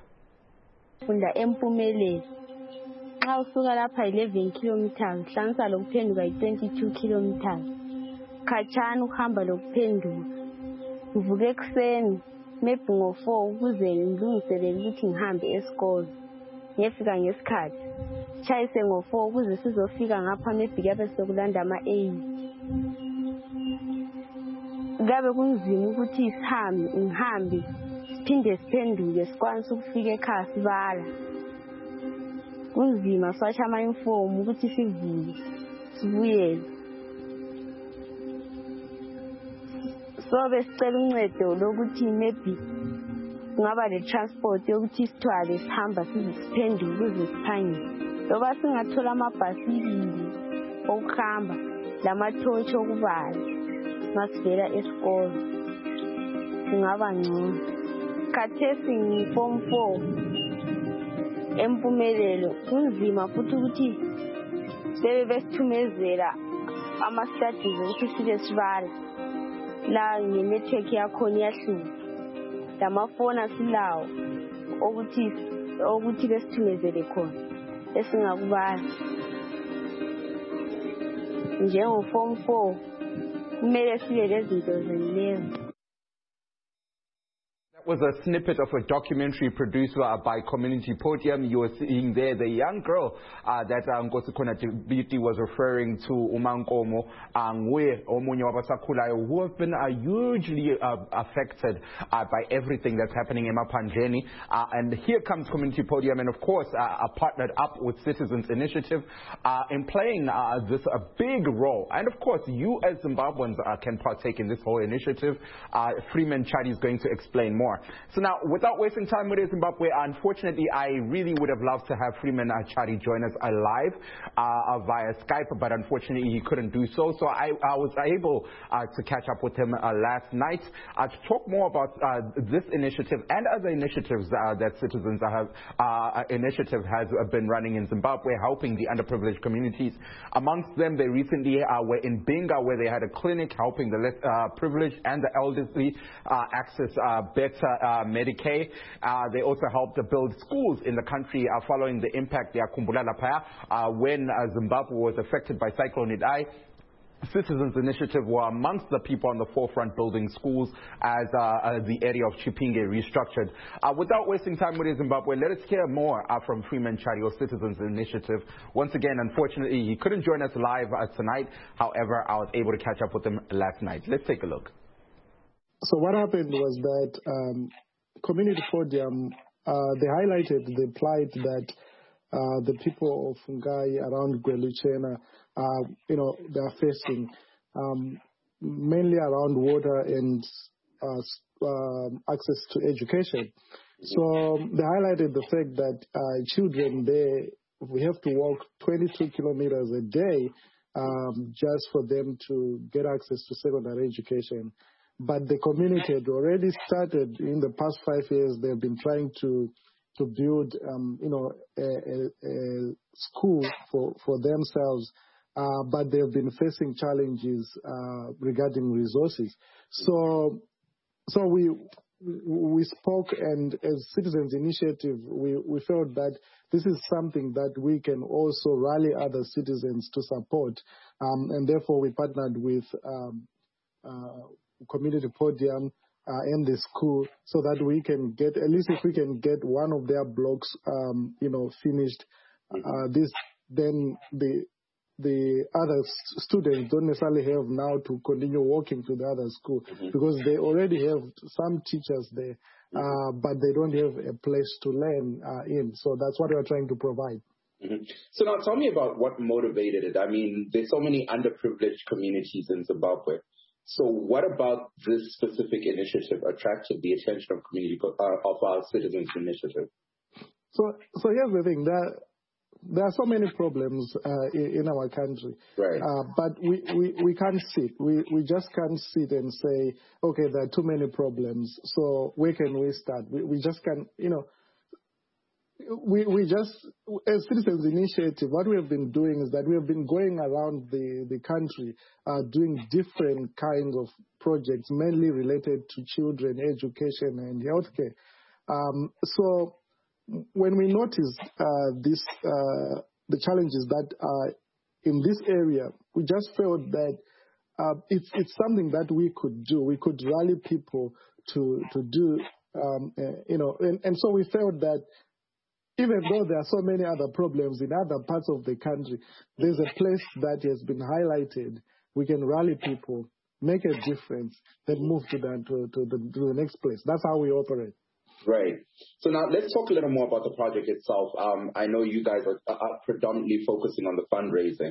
[SPEAKER 5] Xa usuka lapha 11 kilometers hlanganisa lokuphenduka 22 kilometers khatshana ukuhamba lokuphenduka uvuke ekuseni maybe ngo4 ukuze ngilungiselele ukuthi ngihambe esikole ngiyefika ngesikhathi chayise ngo4 ukuze sizofika ngapha maybe kabe sokulanda ama8 kabe kunzima ukuthi ngihambe siphinde siphenduke sikwanisa ukufika ekhaya sibala kunzima sacha ama-inform ukuthi sivuye sibuyele So besicela uncedo lokuthi maybe kungaba le-transport yokuthi sithwale sihamba size siphenduke ukuze siphangise. Loba singathola amabhasikili okuhamba lamathotshi okubala masivela esikolo kungaba ngcono. Khathesi ngi-Form 4 empumelelo kunzima futhi ukuthi besithumezela ama-studies ukuthi sibe sibala la nge-network yakhona iyahlupha. Lamafoni asilawo ukuthi besithumezele khona esingakubala. Njengo-Form 4 kumele sibe lezinto zenilezo.
[SPEAKER 1] Was a snippet of a documentary produced by Community Podium. You were seeing there the young girl that Nkosikona Beauty was referring to, Umankomo Angwe Omunye Wabasakhulayo, who have been hugely affected by everything that's happening in Maphandleni. And here comes Community Podium, and of course partnered up with Citizens Initiative in playing this a big role. And of course, you as Zimbabweans can partake in this whole initiative. Freeman Chadi is going to explain more. So now, without wasting time with Zimbabwe, unfortunately, I really would have loved to have Freeman Chadi join us live via Skype, but unfortunately, he couldn't do so. So I was able to catch up with him last night to talk more about this initiative and other initiatives that Citizens Initiative has been running in Zimbabwe, helping the underprivileged communities. Amongst them, they recently were in Binga, where they had a clinic helping the less privileged and the elderly access better Medicaid. They also helped to build schools in the country following the impact when Zimbabwe was affected by Cyclone Idai. Citizens Initiative were amongst the people on the forefront building schools as the area of Chipinge restructured. Without wasting time with Zimbabwe, let us hear more from Freeman Chadi of Citizens Initiative. Once again, unfortunately, he couldn't join us live tonight. However, I was able to catch up with him last night. Let's take a look.
[SPEAKER 6] So what happened was that Community Podium, they highlighted the plight that the people of Fungai around Gweluchena, they are facing, mainly around water and access to education. So they highlighted the fact that children there, we have to walk 22 kilometers a day just for them to get access to secondary education. But the community had already started in the past 5 years. They've been trying to build, a school for themselves, but they've been facing challenges regarding resources. So we spoke, and as Citizens Initiative, we felt that this is something that we can also rally other citizens to support, and therefore we partnered with Community Podium and the school, so that we can get, at least if we can get one of their blocks, finished, then the other students don't necessarily have now to continue walking to the other school, because they already have some teachers there, but they don't have a place to learn in. So that's what we're trying to provide.
[SPEAKER 1] So now tell me about what motivated it. I mean, there's so many underprivileged communities in Zimbabwe. So what about this specific initiative attracted the attention of our Citizens Initiative?
[SPEAKER 6] So here's the thing. There are so many problems in our country. Right. But we can't sit. We just can't sit and say, okay, there are too many problems, so where can we start? We just can't, we just, as Citizens Initiative, what we have been doing is that we have been going around the country doing different kinds of projects, mainly related to children, education, and healthcare. So when we noticed the challenges that are in this area, we just felt that it's something that we could do. We could rally people to do, and so we felt that even though there are so many other problems in other parts of the country, there's a place that has been highlighted. We can rally people, make a difference, then move to the next place. That's how we operate.
[SPEAKER 1] Right. So now let's talk a little more about the project itself. I know you guys are predominantly focusing on the fundraising.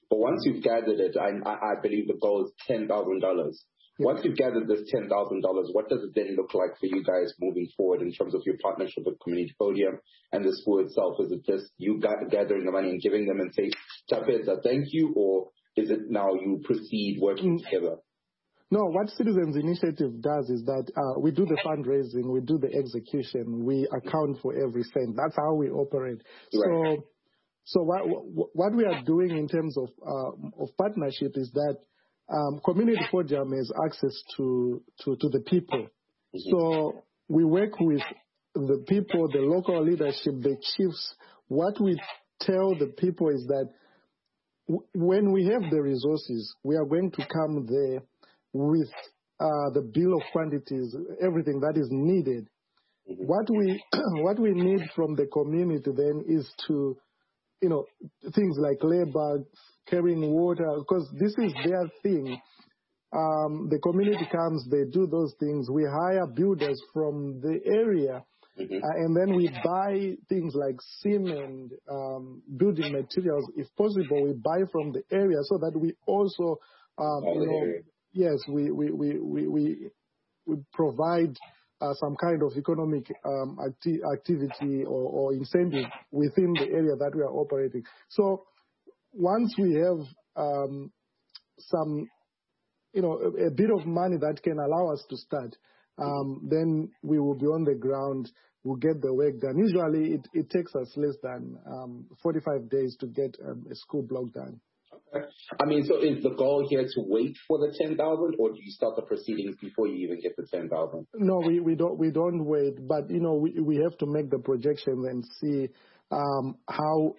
[SPEAKER 1] But once you've gathered it, I believe the goal is $10,000. Yeah. Once you've gathered this $10,000, what does it then look like for you guys moving forward in terms of your partnership with Community Podium and the school itself? Is it just you gathering the money and giving them and say, Chapeza, thank you, or is it now you proceed working together?
[SPEAKER 6] No, what Citizens Initiative does is that we do the fundraising, we do the execution, we account for every cent. That's how we operate. Right. So what we are doing in terms of partnership is that Community Podium has access to the people. Mm-hmm. So we work with the people, the local leadership, the chiefs. What we tell the people is that when we have the resources, we are going to come there with the bill of quantities, everything that is needed. Mm-hmm. What we need from the community then is to, things like labor, carrying water, because this is their thing. The community comes, they do those things. We hire builders from the area, mm-hmm. And then we buy things like cement, building materials. If possible, we buy from the area so that we also, yes, we provide some kind of economic activity or incentive within the area that we are operating. So once we have some, a bit of money that can allow us to start, then we will be on the ground, we'll get the work done. Usually it takes us less than 45 days to get a school block done.
[SPEAKER 1] Okay. So is the goal here to wait for the 10,000, or do you start the proceedings before you even get the 10,000?
[SPEAKER 6] No, we don't wait, but we have to make the projections and see how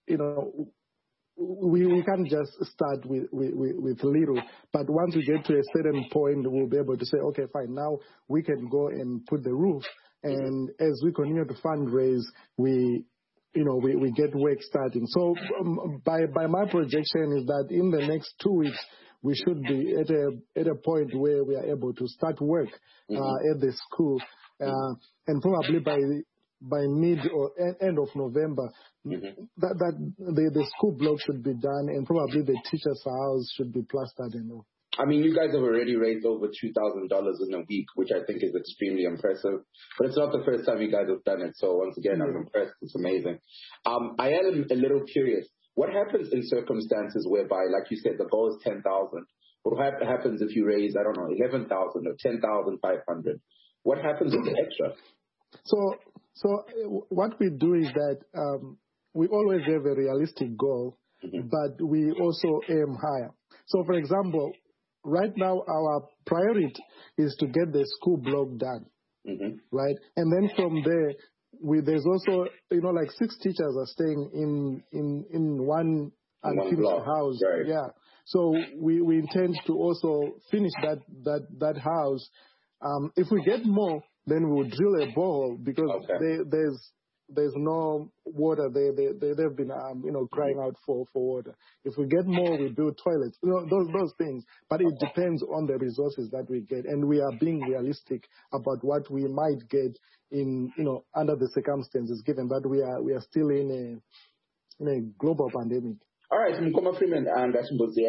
[SPEAKER 6] we can't just start with little, but once we get to a certain point, we'll be able to say, okay, fine, now we can go and put the roof, and as we continue to fundraise, we get work starting. So by my projection is that in the next 2 weeks, we should be at a point where we are able to start work at the school, and probably by mid or end of November, that the school block should be done, and probably the teacher's house should be plastered and all.
[SPEAKER 1] You guys have already raised over $2,000 in a week, which I think is extremely impressive. But it's not the first time you guys have done it. So once again, I'm impressed. It's amazing. I am a little curious. What happens in circumstances whereby, like you said, the goal is 10,000? What happens if you raise, 11,000 or 10,500? What happens with the extra?
[SPEAKER 6] So what we do is that we always have a realistic goal, but we also aim higher. So, for example, right now our priority is to get the school block done, right? And then from there, there's also, like 6 teachers are staying in one unfinished house. Right. Yeah. So we intend to also finish that house. If we get more, then we'll drill a borehole, because there's no water. They've been crying out for water. If we get more, we build toilets. Those things. But it depends on the resources that we get, and we are being realistic about what we might get in under the circumstances, given that we are still in a global pandemic.
[SPEAKER 1] All right, Mkoma Freeman, and that's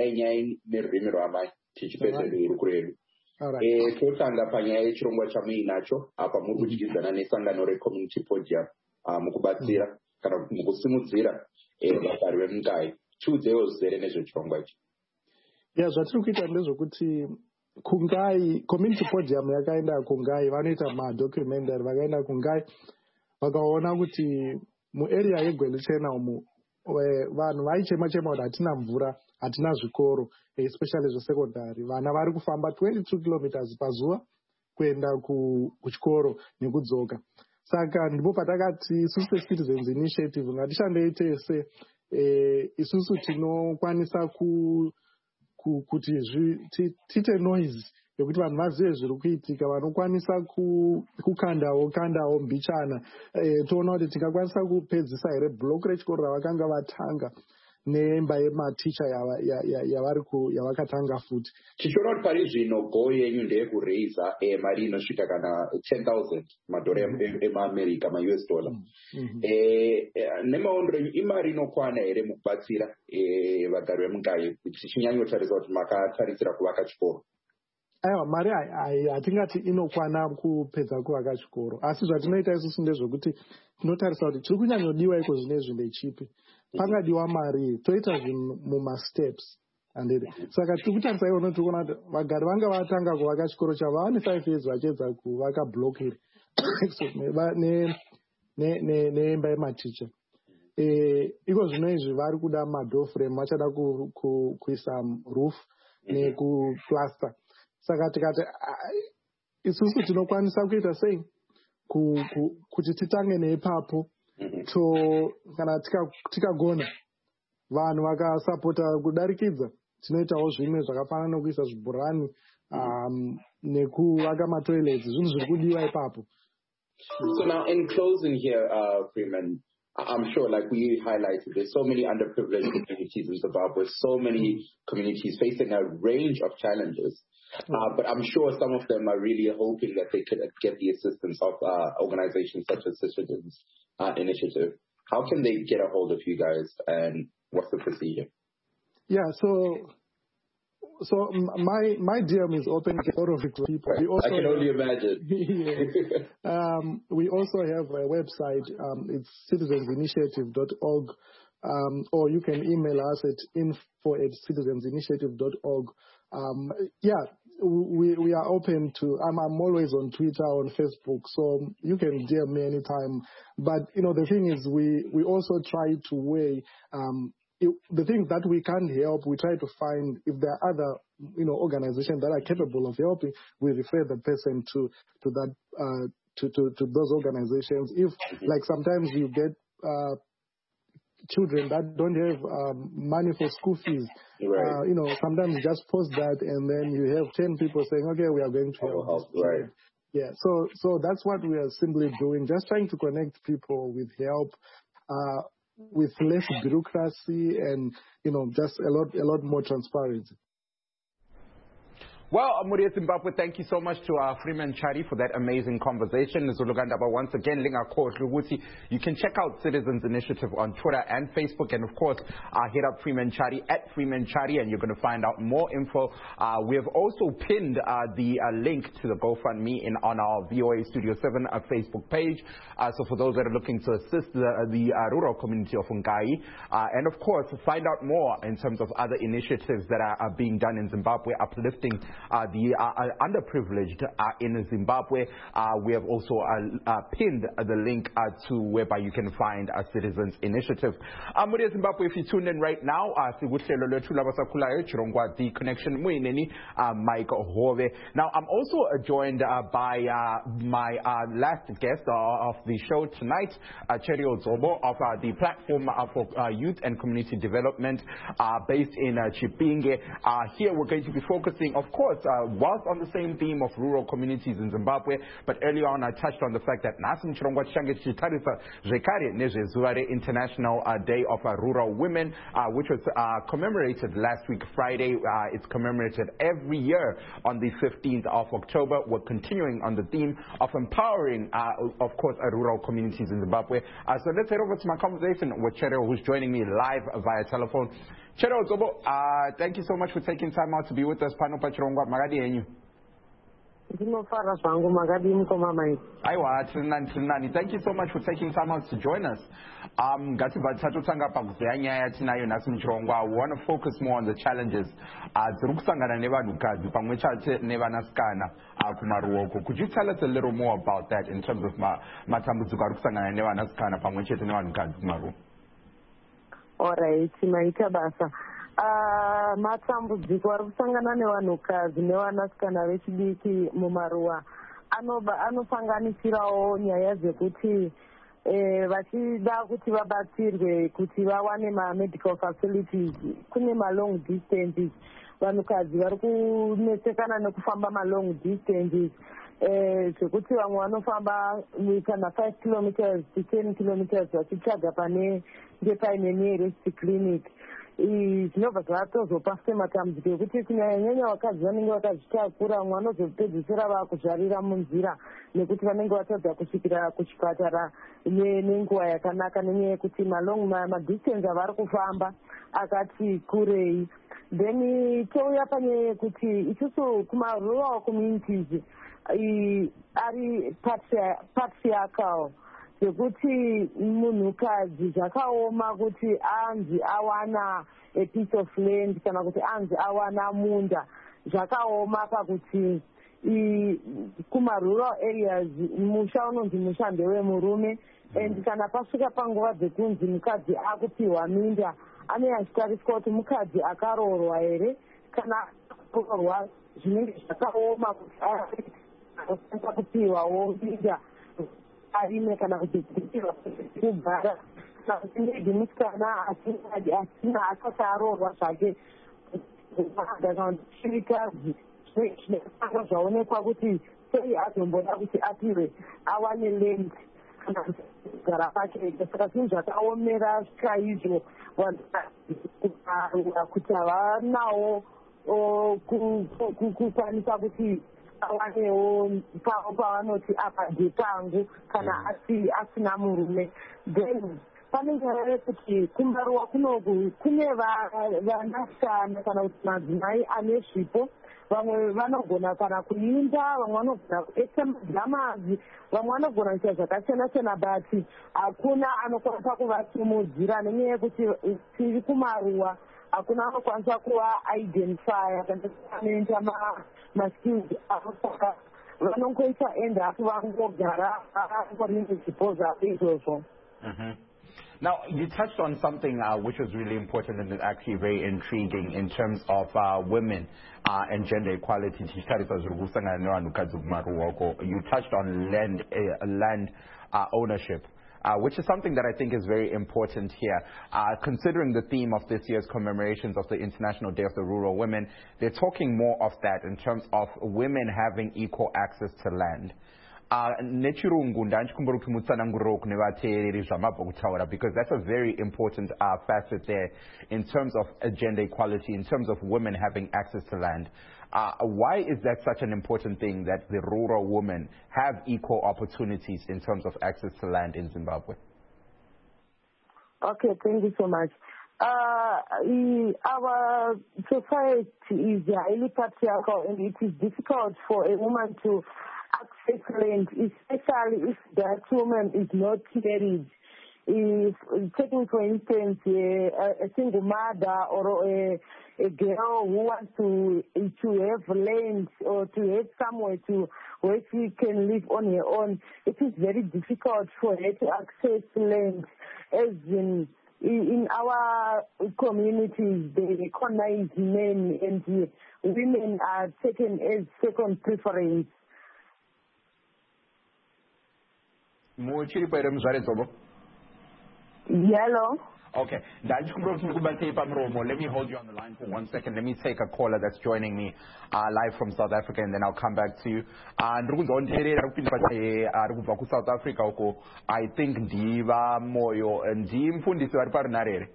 [SPEAKER 6] all right.
[SPEAKER 1] Tothanda panyaya chirongwa chamuinacho apa muri kuchikidzana nesangano reCommunity Podium mukubatsira kana mukusimudzira vagari vemungai. Chiudzewo zere nezvechirongwa ichi.
[SPEAKER 6] Zvatiri kuita ndezvokuti Kungai, Community Podium yakaenda Kungai, vanoita madocumentary, vakaenda Kungai vakaona kuti muarea yeGwelichena umu vanhu vaichema kuti hatina mvura, hatina zvikoro, especially zvesekondari. Vana vari kufamba 22 kilometers pazuva kuenda kuchikoro nekudzoka. Saka ndipo patakati isusu Citizens Initiative ngatishandei tese, isusu tinokwanisa kuti tiite noise yekuti vanhu vazive zviri kuitika, vanokwanisa kukandawo mbichana, toona kuti tingakwanisa kupedzisa here block rechikoro ravakanga vatanga. nemba yematicha yavakatanga futi.
[SPEAKER 1] Tichiona kuti pari zvino goal yenyu ndeyekuraisa mari inosvika kana 10,000 madhora emaamerica, US dollar. Nemaondero enyu imari inokwana here mukubatsira vagari vemungai tichinyanyotarisa kuti makatarisira kuvaka chikoro?
[SPEAKER 6] Aiwa, mari hatingati inokwana kupedza kuvaka chikoro, asi zvatinoita isusu ndezvekuti tinotarisa kuti tiri kunyanyodiwa iko zvinezvi ndechipi. Pangadiwa mari toita zvinhu mumasteps. Saka tiri kutarisa iwo tiri kuona kuti vagari vanga vatanga kuvaka chikoro chavo vane 5 years vachiedza kuvaka block iri neimba yematicha. Iko zvino izvi vari kuda madoor frame, vachada kuisa roof nekuplaster. Saka tikati isusu tinokwanisa kuita sei kuti titange neipapo kana tikagona vanhu vakasapota kudarikidza tinoitawo zvimwe zvakafanana nokuisa zvibhurani nekuvaka matoilets, zvinhu zviri kudiwa ipapo.
[SPEAKER 1] So now in closing here, Freeman, I'm sure, like we highlighted, there's so many underprivileged communities in Zimbabwe, so many communities facing a range of challenges. But I'm sure some of them are really hoping that they could get the assistance of organizations such as Citizens Initiative. How can they get a hold of you guys, and what's the procedure?
[SPEAKER 6] Yeah, so my DM is open to all of the people.
[SPEAKER 1] Right. I can only imagine.
[SPEAKER 6] We also have a website. It's citizensinitiative.org, or you can email us at info@citizensinitiative.org. We are open to. I'm always on Twitter, on Facebook, so you can DM me anytime. But the thing is, we also try to weigh. The things that we can't help, we try to find if there are other, organizations that are capable of helping. We refer the person to that to those organizations. If like sometimes you get children that don't have money for school fees,
[SPEAKER 1] right.
[SPEAKER 6] Sometimes you just post that and then you have 10 people saying, okay, we are going to help.
[SPEAKER 1] Right.
[SPEAKER 6] Yeah. So that's what we are simply doing, just trying to connect people with help. With less bureaucracy and, just a lot more transparency.
[SPEAKER 1] Well, Muri Zimbabwe, thank you so much to Freeman Chari for that amazing conversation. But once again, you can check out Citizens Initiative on Twitter and Facebook, and of course, hit up Freeman Chari at Freeman Chari, and you're going to find out more info. We have also pinned the link to the GoFundMe on our VOA Studio 7 Facebook page. So for those that are looking to assist the rural community of Ungai, and of course, find out more in terms of other initiatives that are being done in Zimbabwe, uplifting the underprivileged in Zimbabwe. We have also pinned the link to whereby you can find a Citizens Initiative. Muri Zimbabwe, if you tune in right now, the connection Mike Hove. Now, I'm also joined by my last guest of the show tonight, Cherio Zobo of the Platform for Youth and Community Development based in Chipinge. Here we're going to be focusing, of course, whilst on the same theme of rural communities in Zimbabwe, but earlier on I touched on the fact that Nasim Chirongwa Change Chitarisa Rekari Neje International Day of Rural Women, which was commemorated last week Friday. It's commemorated every year on the 15th of October. We're continuing on the theme of empowering, of course, rural communities in Zimbabwe. So let's head over to my conversation with Cheryl, who's joining me live via telephone. Cheryl Zobo, thank you so much for taking time out to be with us. Pano Pachirongwa Magadi enyu. Thank you so much for taking time out to join us. We want to focus more on the challenges. Could you tell us a little more about that in terms of
[SPEAKER 7] all right, maita basa. Matambudziko ari kusangana nevanhukadzi nevanasikana vechidiki mumaruwa anosanganisirawo nyaya dzekuti vachida kuti vabatsirwe kuti vawane ma-medical facilities. Kune ma-long distances, vanhukadzi vari kunetsekana nekufamba ma-long distances, zvekuti vamwe vanofamba kana 5 kilometers to 10 kilometers vachitsvaga pane paine nearest clinic. zvinobva zvatozopa sematambudziko ekuti kunyanyanya vakadzi vanenge vakazvitakura vamwe vanozopedzisira vakuzvarira munzira nekuti vanenge vatadza kusvikira kuchipatara nenguva yakanaka nenyaya yekuti madistance avari kufamba akati kurei. Then touya pane yekuti isusu kumarural communities ari patriarchal zvekuti munhukadzi zvakaoma kuti anzi awana a piece of land kana kuti anzi awana munda. Zvakaoma pakuti kuma-rural areas musha unonzi musha ndewemurume, and kana pasvika panguva dzekunzi mukadzi akupiwa minda anoyachitariswa kuti mukadzi akaroorwa here kana kuroorwa zvinenge zvakaoma kuti akwanisa kupiwawo minda arime kana kuti kugara kana kuti maybe musikana asina asati aroorwa zvake kana chirikadzi zvaonekwa kuti sei azomboda kuti apiwe awane land kana kugara pake. Saka zvinhu zvakaomera chaizvo vanhu kuti havanawo kukwanisa kuti avanewo pavo pavanoti apa ndepangu kana asina murume. Then pane nyaya yekuti kumaruwa kunoku kune vanasikana kana kuti madzimai ane zvipo. Vamwe vanogona kana kuimba, vamwe vanogona kuekta madhamazi, vamwe vanogona kuita zvakasiyana-siyana, but hakuna anokwanisa kuvasimudzira nenyaya yekuti tiri kumaruwa hakuna anokwanisa kuva-identifya kana anoita maskills avo. Saka vanongoita end up vangogara vangorine zvipo zvavo izvozvo.
[SPEAKER 1] Now, you touched on something which was really important and actually very intriguing in terms of women and gender equality. You touched on land ownership, which is something that I think is very important here. Considering the theme of this year's commemorations of the International Day of the Rural Women, they're talking more of that in terms of women having equal access to land. Because that's a very important facet there in terms of gender equality, in terms of women having access to land. Why is that such an important thing, that the rural women have equal opportunities in terms of access to land in Zimbabwe?
[SPEAKER 7] Okay, thank you so much. Our society is highly patriarchal, and it is difficult for a woman to access land, especially if that woman is not married. If taking, for instance, a single mother or a girl who wants to have land or to have somewhere where she can live on her own, it is very difficult for her to access land. As in our communities, they recognize men, and women are taken as second preference. Hello.
[SPEAKER 1] Okay. Let me hold you on the line for 1 second. Let me take a caller that's joining me live from South Africa, and then I'll come back to you. South Africa, I think Diva Moyo and Jim Fundis are partner.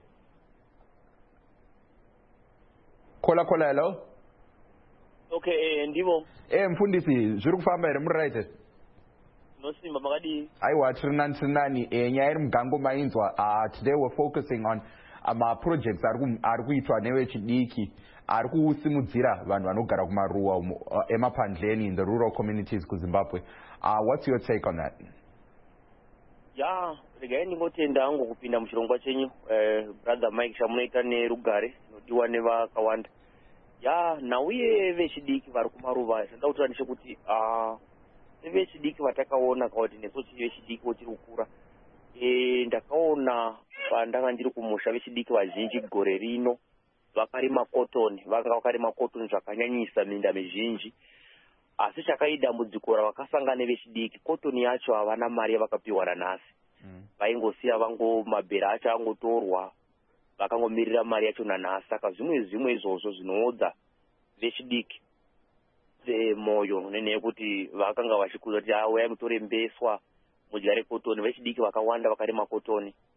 [SPEAKER 1] Caller, hello.
[SPEAKER 8] Okay, Ndivo.
[SPEAKER 1] Mfundisi, zuri kufamba ere muraite?
[SPEAKER 8] Nosimba makadi.
[SPEAKER 1] Aiwa trinani nyaya mugango mainzwa. Today we're focusing on projects ari kuitwa nevechidiki ari kusimudzira vanhu vanogara kumaruwa emapandleni in the rural communities kuZimbabwe. What's your take on that?
[SPEAKER 8] Yeah, regai ndingotenda hangu kupinda muchirongwa chenyu brother Mike chamunoita nerugare nodiwa nevakawanda. Yeah, nauye vechidiki vari kumaruva zvinoda kutaura ndechekuti vechidiki vatakaona kuti nesu vechidiki votiri kukura ndakaona pandanga ndiri kumusha vechidiki vazhinji gore rino vakarima cotton, vanga vakarima cotton zvakanyanyisa minda mizhinji. Asi chakaida dambudziko ravakasangana nevechidiki, cotton yacho havana mari yavakapiwa nanhasi. Vaingosiya mabhera acho angotorwa vakangomirira mari yacho nanhasi. Saka zvimwe izvozvo zvinoodza vechidiki moyo nenyaya yekuti vakanga vachikuza kuti uyai mutore mbeswa mudyare cotton. Vechidiki vakawanda vakarima cotton.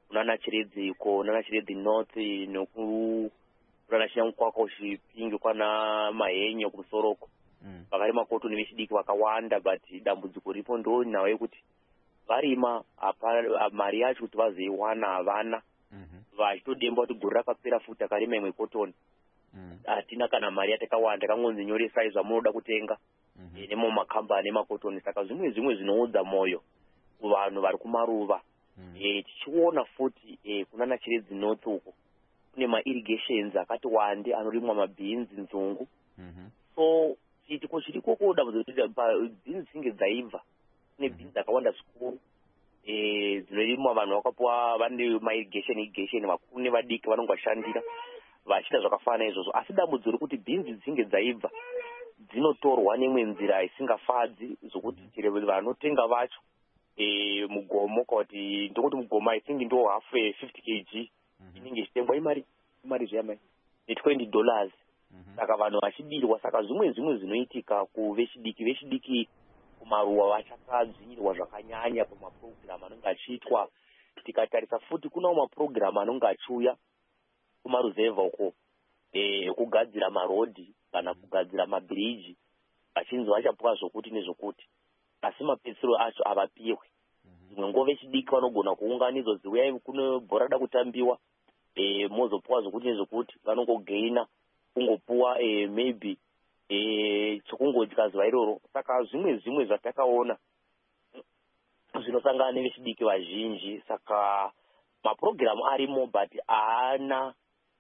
[SPEAKER 8] kunana Chiredziko, nana Chiredzi North, nokurana Shankwako Shipingi kwana Mahenyo kusoroko. Vakari makotoni vechidiki vakawanda, but dambudziko ripo ndo nawo yekuti varima mari yacho kuti vazoiwana havana. Vachitodemba kuti guru rakapera futi akarima imwe kotoni. Hatina kana mari yatakawanda, takangonzi nyoresai zvamunoda kutenga nemo makambani emakotoni. Saka zvimwe zvinoudza moyo kuvanhu vari kumaruva. Tichiona futi kunana Chiredzi North uko kune mairrigations akati wande anorimwa mabhinzi, nzungu. So chitiko chiriko dambudziko kuti bhinzi dzinge dzaibva. Kune bhinzi dzakawanda zvikuru dzinorimwa, vanhu vakapuwa vane mairrigation vakuru nevadiki vanongoshandira vachiita zvakafanana izvozvo. Asi dambudziko rekuti bhinzi dzinge dzaibva dzinotorwa nemwe nzira isingafadzi zvokuti vanotenga vacho mugomo, kuti ndokuti mugomo I think ndo half 50 kg inenge ichitengwa imari zviyamai $20. Saka vanhu vachidirwa. Saka zvimwe zvinoitika kuvechidiki kumaruwa vachakadzvinyirwa zvakanyanya pamaprogram anenge achiitwa. Tikatarisa futi kunawo maprogram anenge achiuya kumaruzevha uko ekugadzira marodhi kana kugadzira mabiriji, vachinzi vachapuwa zvokuti nezvokuti, asi mapedzisiro acho avapiwe. Dzimwe nguva vechidiki vanogona kuunganidzwa ziuyai kune bhora rada kutambiwa, mozopuwa zvokuti nezvokuti, vanongogaina kungopuwa maybe chokungodya zuva iroro. Saka zvimwe zvatakaona zvinosangana nevechidiki vazhinji. Saka maprogramu arimo but haana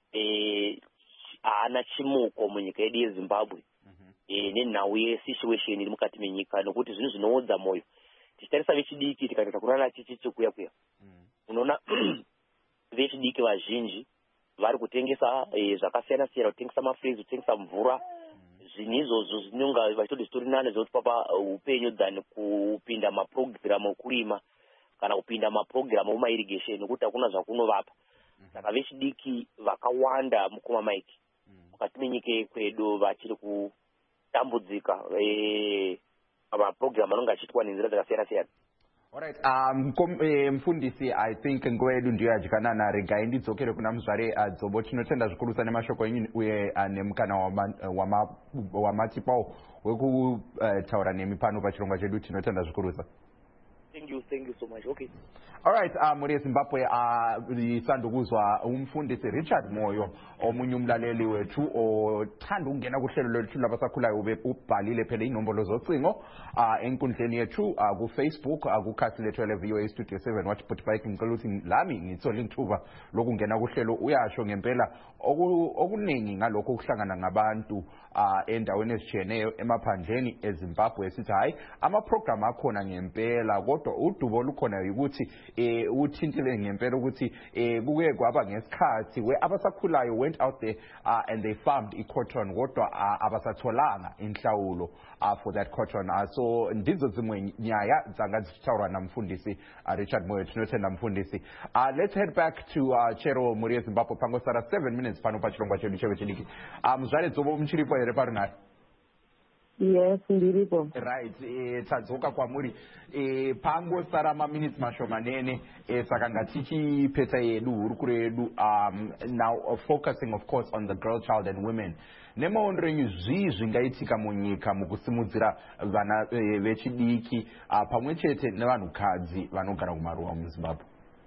[SPEAKER 8] chimuko munyika yedu yeZimbabwe nenhau yesituation iri mukati menyika, nokuti zvinhu zvinoudza moyo. Tichitarisa vechidiki, tikatarisa kunana chichi kuya unoona vechidiki vazhinji vari kutengesa zvakasiyana-siyana, kutengesa mafrizi, kutengesa mvura. Zvinhu izvozvo zvinonga vachitoti zvitori nane zvokuti papa upenyu than kupinda maprogramu okurima kana kupinda maprogramu omairrigation, nokuti hakuna zvakunovapa. Saka vechidiki vakawanda mukoma maiki mukati menyika yekwedu vachiri kutambudzika maprogramu anonga achiitwa nenzira dzakasiyana-siyana.
[SPEAKER 1] Alright, mfundisi, I think nguva yedu ndiyo yadyikanana. Regai ndidzokere kuna muzvare Dzobo. Tinotenda zvikurusa nemashoko enyu uye nemukana wamatipawo wekutaura nemi pano pachirongwa chedu. Tinotenda zvikurusa.
[SPEAKER 8] Thank you so much. Okay.
[SPEAKER 1] Alright, muri eZimbabwe lisandukuzwa umfundisi Richard Moyo, omunye umlaleli wethu othanda ukungena kuhlelo lwethu labasakhulayo. Ube ubhalile phela inombolo zocingo enkundleni yethu ku-Facebook, kukhasi lethu le-VOA Studio 7 wathi Spotify. Ngicela ukuthi lami ngithole ithuba lokungena kuhlelo uyasho ngempela okuningi ngalokho okuhlangana ngabantu endaweni ezitshiyeneyo emaphandleni eZimbabwe. Sithi hayi, amaprogram akhona ngempela, kodwa udubo lukhona ukuthi uthintile ngempela ukuthi kuke kwaba ngesikhathi abasakhulayo went out there and they farmed i-cotton, kodwa abasatholanga inhlawulo for that cotton. So ndizo zimwe nyaya zangazithaurwa namfundisi Richard Moyo. Tinotenda mfundisi. Let's head back to Chero muri eZimbabwe pangosara 7 minutes pano pachirongwa chedu chevechidiki. Muzvare Dzobo muchiripo here parunhare?
[SPEAKER 7] Yes, ndiripo.
[SPEAKER 1] Right, tadzoka kwamuri pangosara maminutes mashomanene, saka ngatichipeta yedu hurukuro yedu, now focusing of course on the girl child and women. Nemaondero enyu zvii zvingaitika munyika mukusimudzira vana vechidiki pamwe chete nevanhukadzi vanogara kumaruwa muZimbabwe?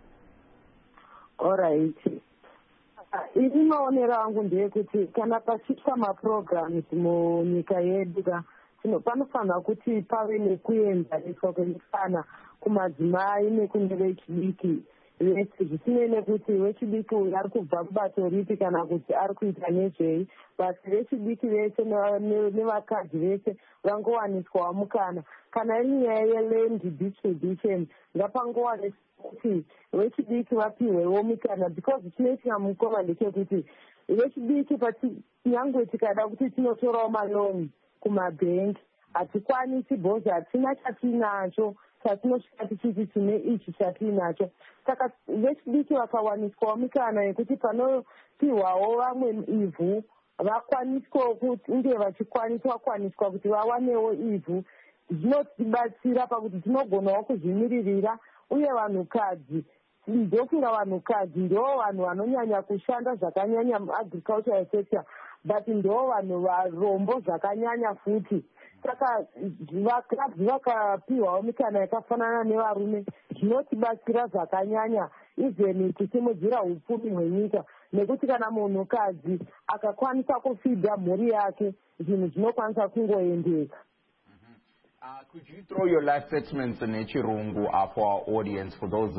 [SPEAKER 7] Alright. Ini maonero angu ndeyekuti kana pachiitwa maprograms munyika yedu panofanira kuti pave nekuenzaniswa kwemufana kumadzimai nekune vechidiki vese, zvisinei nekuti wechidiki uyu ari kubva kubato ripi kana kuti ari kuita nezvei, basi vechidiki vese nevakadzi vese vangowaniswawo mukana. Kana iri nyaya yeland distribution, ngapangowaniswa kuti vechidiki vapiwewo mukana, because chinoitika mukoma ndechekuti vechidiki nyangwe tikada kuti tinotorawo maloni kumabhengi hatikwanisi, bhozi hatina chatinacho chatinosvika tichiti tine ichi chatinacho. Saka vechidiki vakawaniswawo mikana yekuti panopiwawo vamwe ivhu vakwaniswawo kunge vachikwaniswa kuti vawanewo ivhu, zvinotibatsira pakuti tinogonawo kuzvimiririra, uye vanhukadzi ndofunga vanhukadzi ndo vanhu vanonyanya kushanda zvakanyanya muagricultural sector but ndo vanhu varombo zvakanyanya futi. Saka vakadzi vakapiwawo mikana yakafanana nevarume zvinotibatsira zvakanyanya even kusimudzira upfumi hwenyika, nekuti kana munhukadzi akakwanisa kufidha mhuri yake zvinhu zvinokwanisa kungoendeka.
[SPEAKER 1] Could you throw your last statements in Echirungu for our audience, for those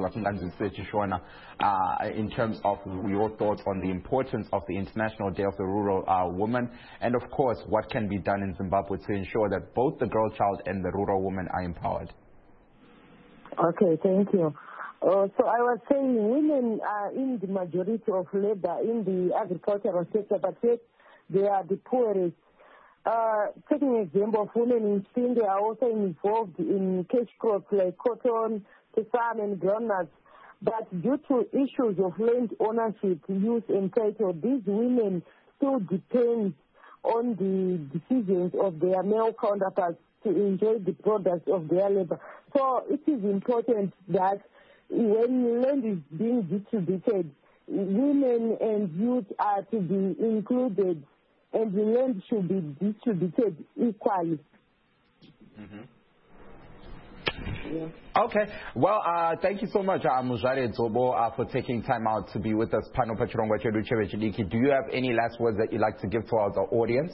[SPEAKER 1] in terms of your thoughts on the importance of the International Day of the Rural Woman, and of course what can be done in Zimbabwe to ensure that both the girl child and the rural woman are empowered?
[SPEAKER 7] Okay, thank you. So I was saying women are in the majority of labor in the agricultural sector, but yet they are the poorest. Taking an example of women in Spain, they are also involved in cash crops like cotton, sesame and groundnuts. But due to issues of land ownership, use and title, these women still depend on the decisions of their male counterparts to enjoy the products of their labor. So it is important that when land is being distributed, women and youth are to be included, and the land should be distributed equally.
[SPEAKER 1] Yeah. Okay. Well, thank you so much, Muzare Zobo, for taking time out to be with us. Pano Pachirongwa Chedu Chevechidiki. Do you have any last words that you'd like to give to our audience?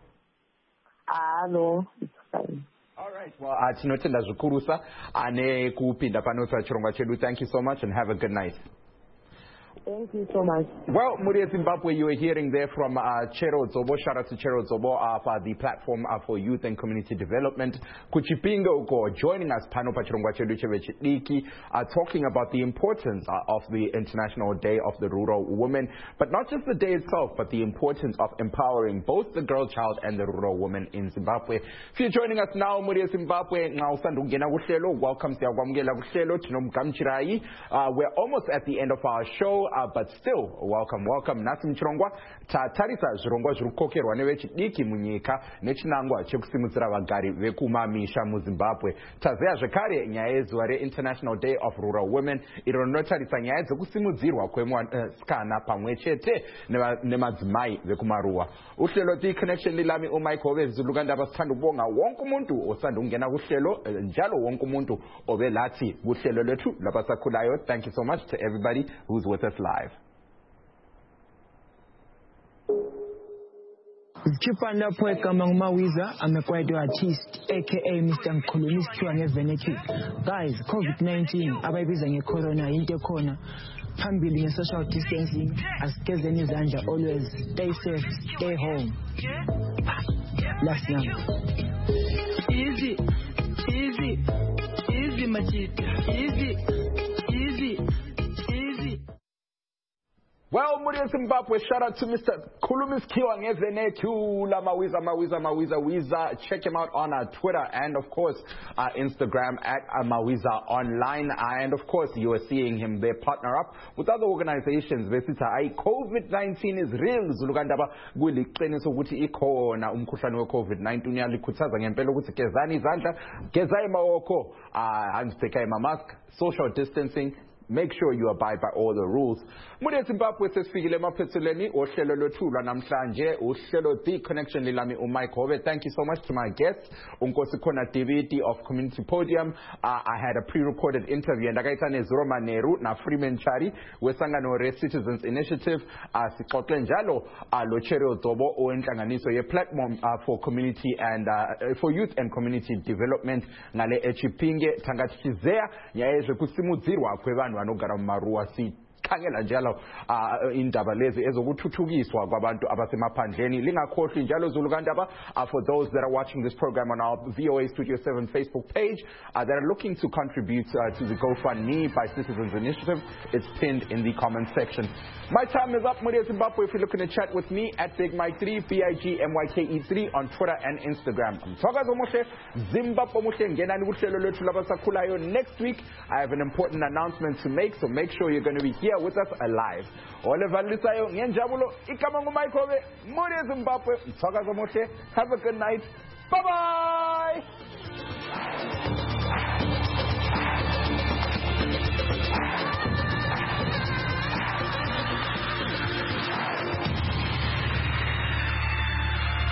[SPEAKER 7] No, it's fine.
[SPEAKER 1] All right. Well, tinotenda zvikuru ane kupinda pano Pachirongwa Chedu. Thank you so much and have a good night.
[SPEAKER 7] Thank you so much.
[SPEAKER 1] Well, Muria Zimbabwe, you were hearing there from Chero Zobo. Shout out to Chero Zobo for the platform for youth and community development. Kuchipinga uko joining us, Pano Pachirongwa Chedu Chevechidiki, talking about the importance of the International Day of the Rural Woman, but not just the day itself, but the importance of empowering both the girl child and the rural woman in Zimbabwe. If you're joining us now, Muria Zimbabwe, welcome to we're almost at the end of our show. But still, welcome. Nasi Mchirongwa, tarisa zvirongwa zvirukokerwa nevechidiki munyika nechinangwa chekusimudzira vagari vekumamisha muZimbabwe. Tazeya zvekare nyaya yezuva reInternational Day of Rural Women, iro rinotarisa nyaya dzekusimudzirwa kwemusikana pamwe chete nemadzimai vekumaruwa. Uhlelo The-Connection lilami uMike Hove Zulukandaba sithanda ukubonga wonke umuntu osanda ukungena kuhlelo njalo wonke umuntu obelathi kuhlelo lethu labasakhulayo. Thank you so much to everybody who's with us live.
[SPEAKER 9] Chipanda Poeka Mawiza, I'm a quite artist, aka Mr. Nkolomisi Venecu. Guys, COVID-19, ababizanye corona into corner. Family and social distancing, as Kezeni Zanja always stay safe, stay home. Last night. Easy, Majid. Easy.
[SPEAKER 1] Well, Muria Zimbabwe, shout out to Mr. Kulumis Kiwangeveneku, Mawiza. Check him out on Twitter and, of course, Instagram at Mawiza Online. And, of course, you are seeing him there partner up with other organizations. COVID-19 is real. Zulukandaba kuliqiniso ukuthi ikhona umkhuhlane we-COVID-19 uyalikhuthaza ngempela ukuthi gezani izandla, gezani mawoko, hands take mask, social distancing. Make sure you abide by all the rules. Muria Zimbabwe sesifikile emaphethelweni ohlelo lwethu namhlanje uhlelo The-Connection lilami uMike Hove. Thank you so much to my guests. Unkosi Khona Diviti of Community Podium. I had a pre-recorded interview and akaita neZuro Maneru na Freeman Chari wesangano re-Citizens Initiative. Sixoxe njalo lo Chero Zobo owenhlanganiso ye-platform for community and for youth and community development ngale Echipinge Tangachizeya yaye kusimudzirwa kwevanhu vanogara mumaruwa khangela njalo indaba lezi ezokuthuthukiswa kwabantu abasemaphandleni. Lingakhohlwi njalo Zulukandaba, for those that are watching this program on our VOA Studio 7 Facebook page that are looking to contribute to the GoFundMe by Citizens Initiative, it's pinned in the comment section. My time is up, Muria Zimbabwe. If you're looking to chat with me at BigMike3, BIGMYKE3 on Twitter and Instagram. Next week, I have an important announcement to make, so make sure you're going to be here with us alive. Have a good night. Bye-bye.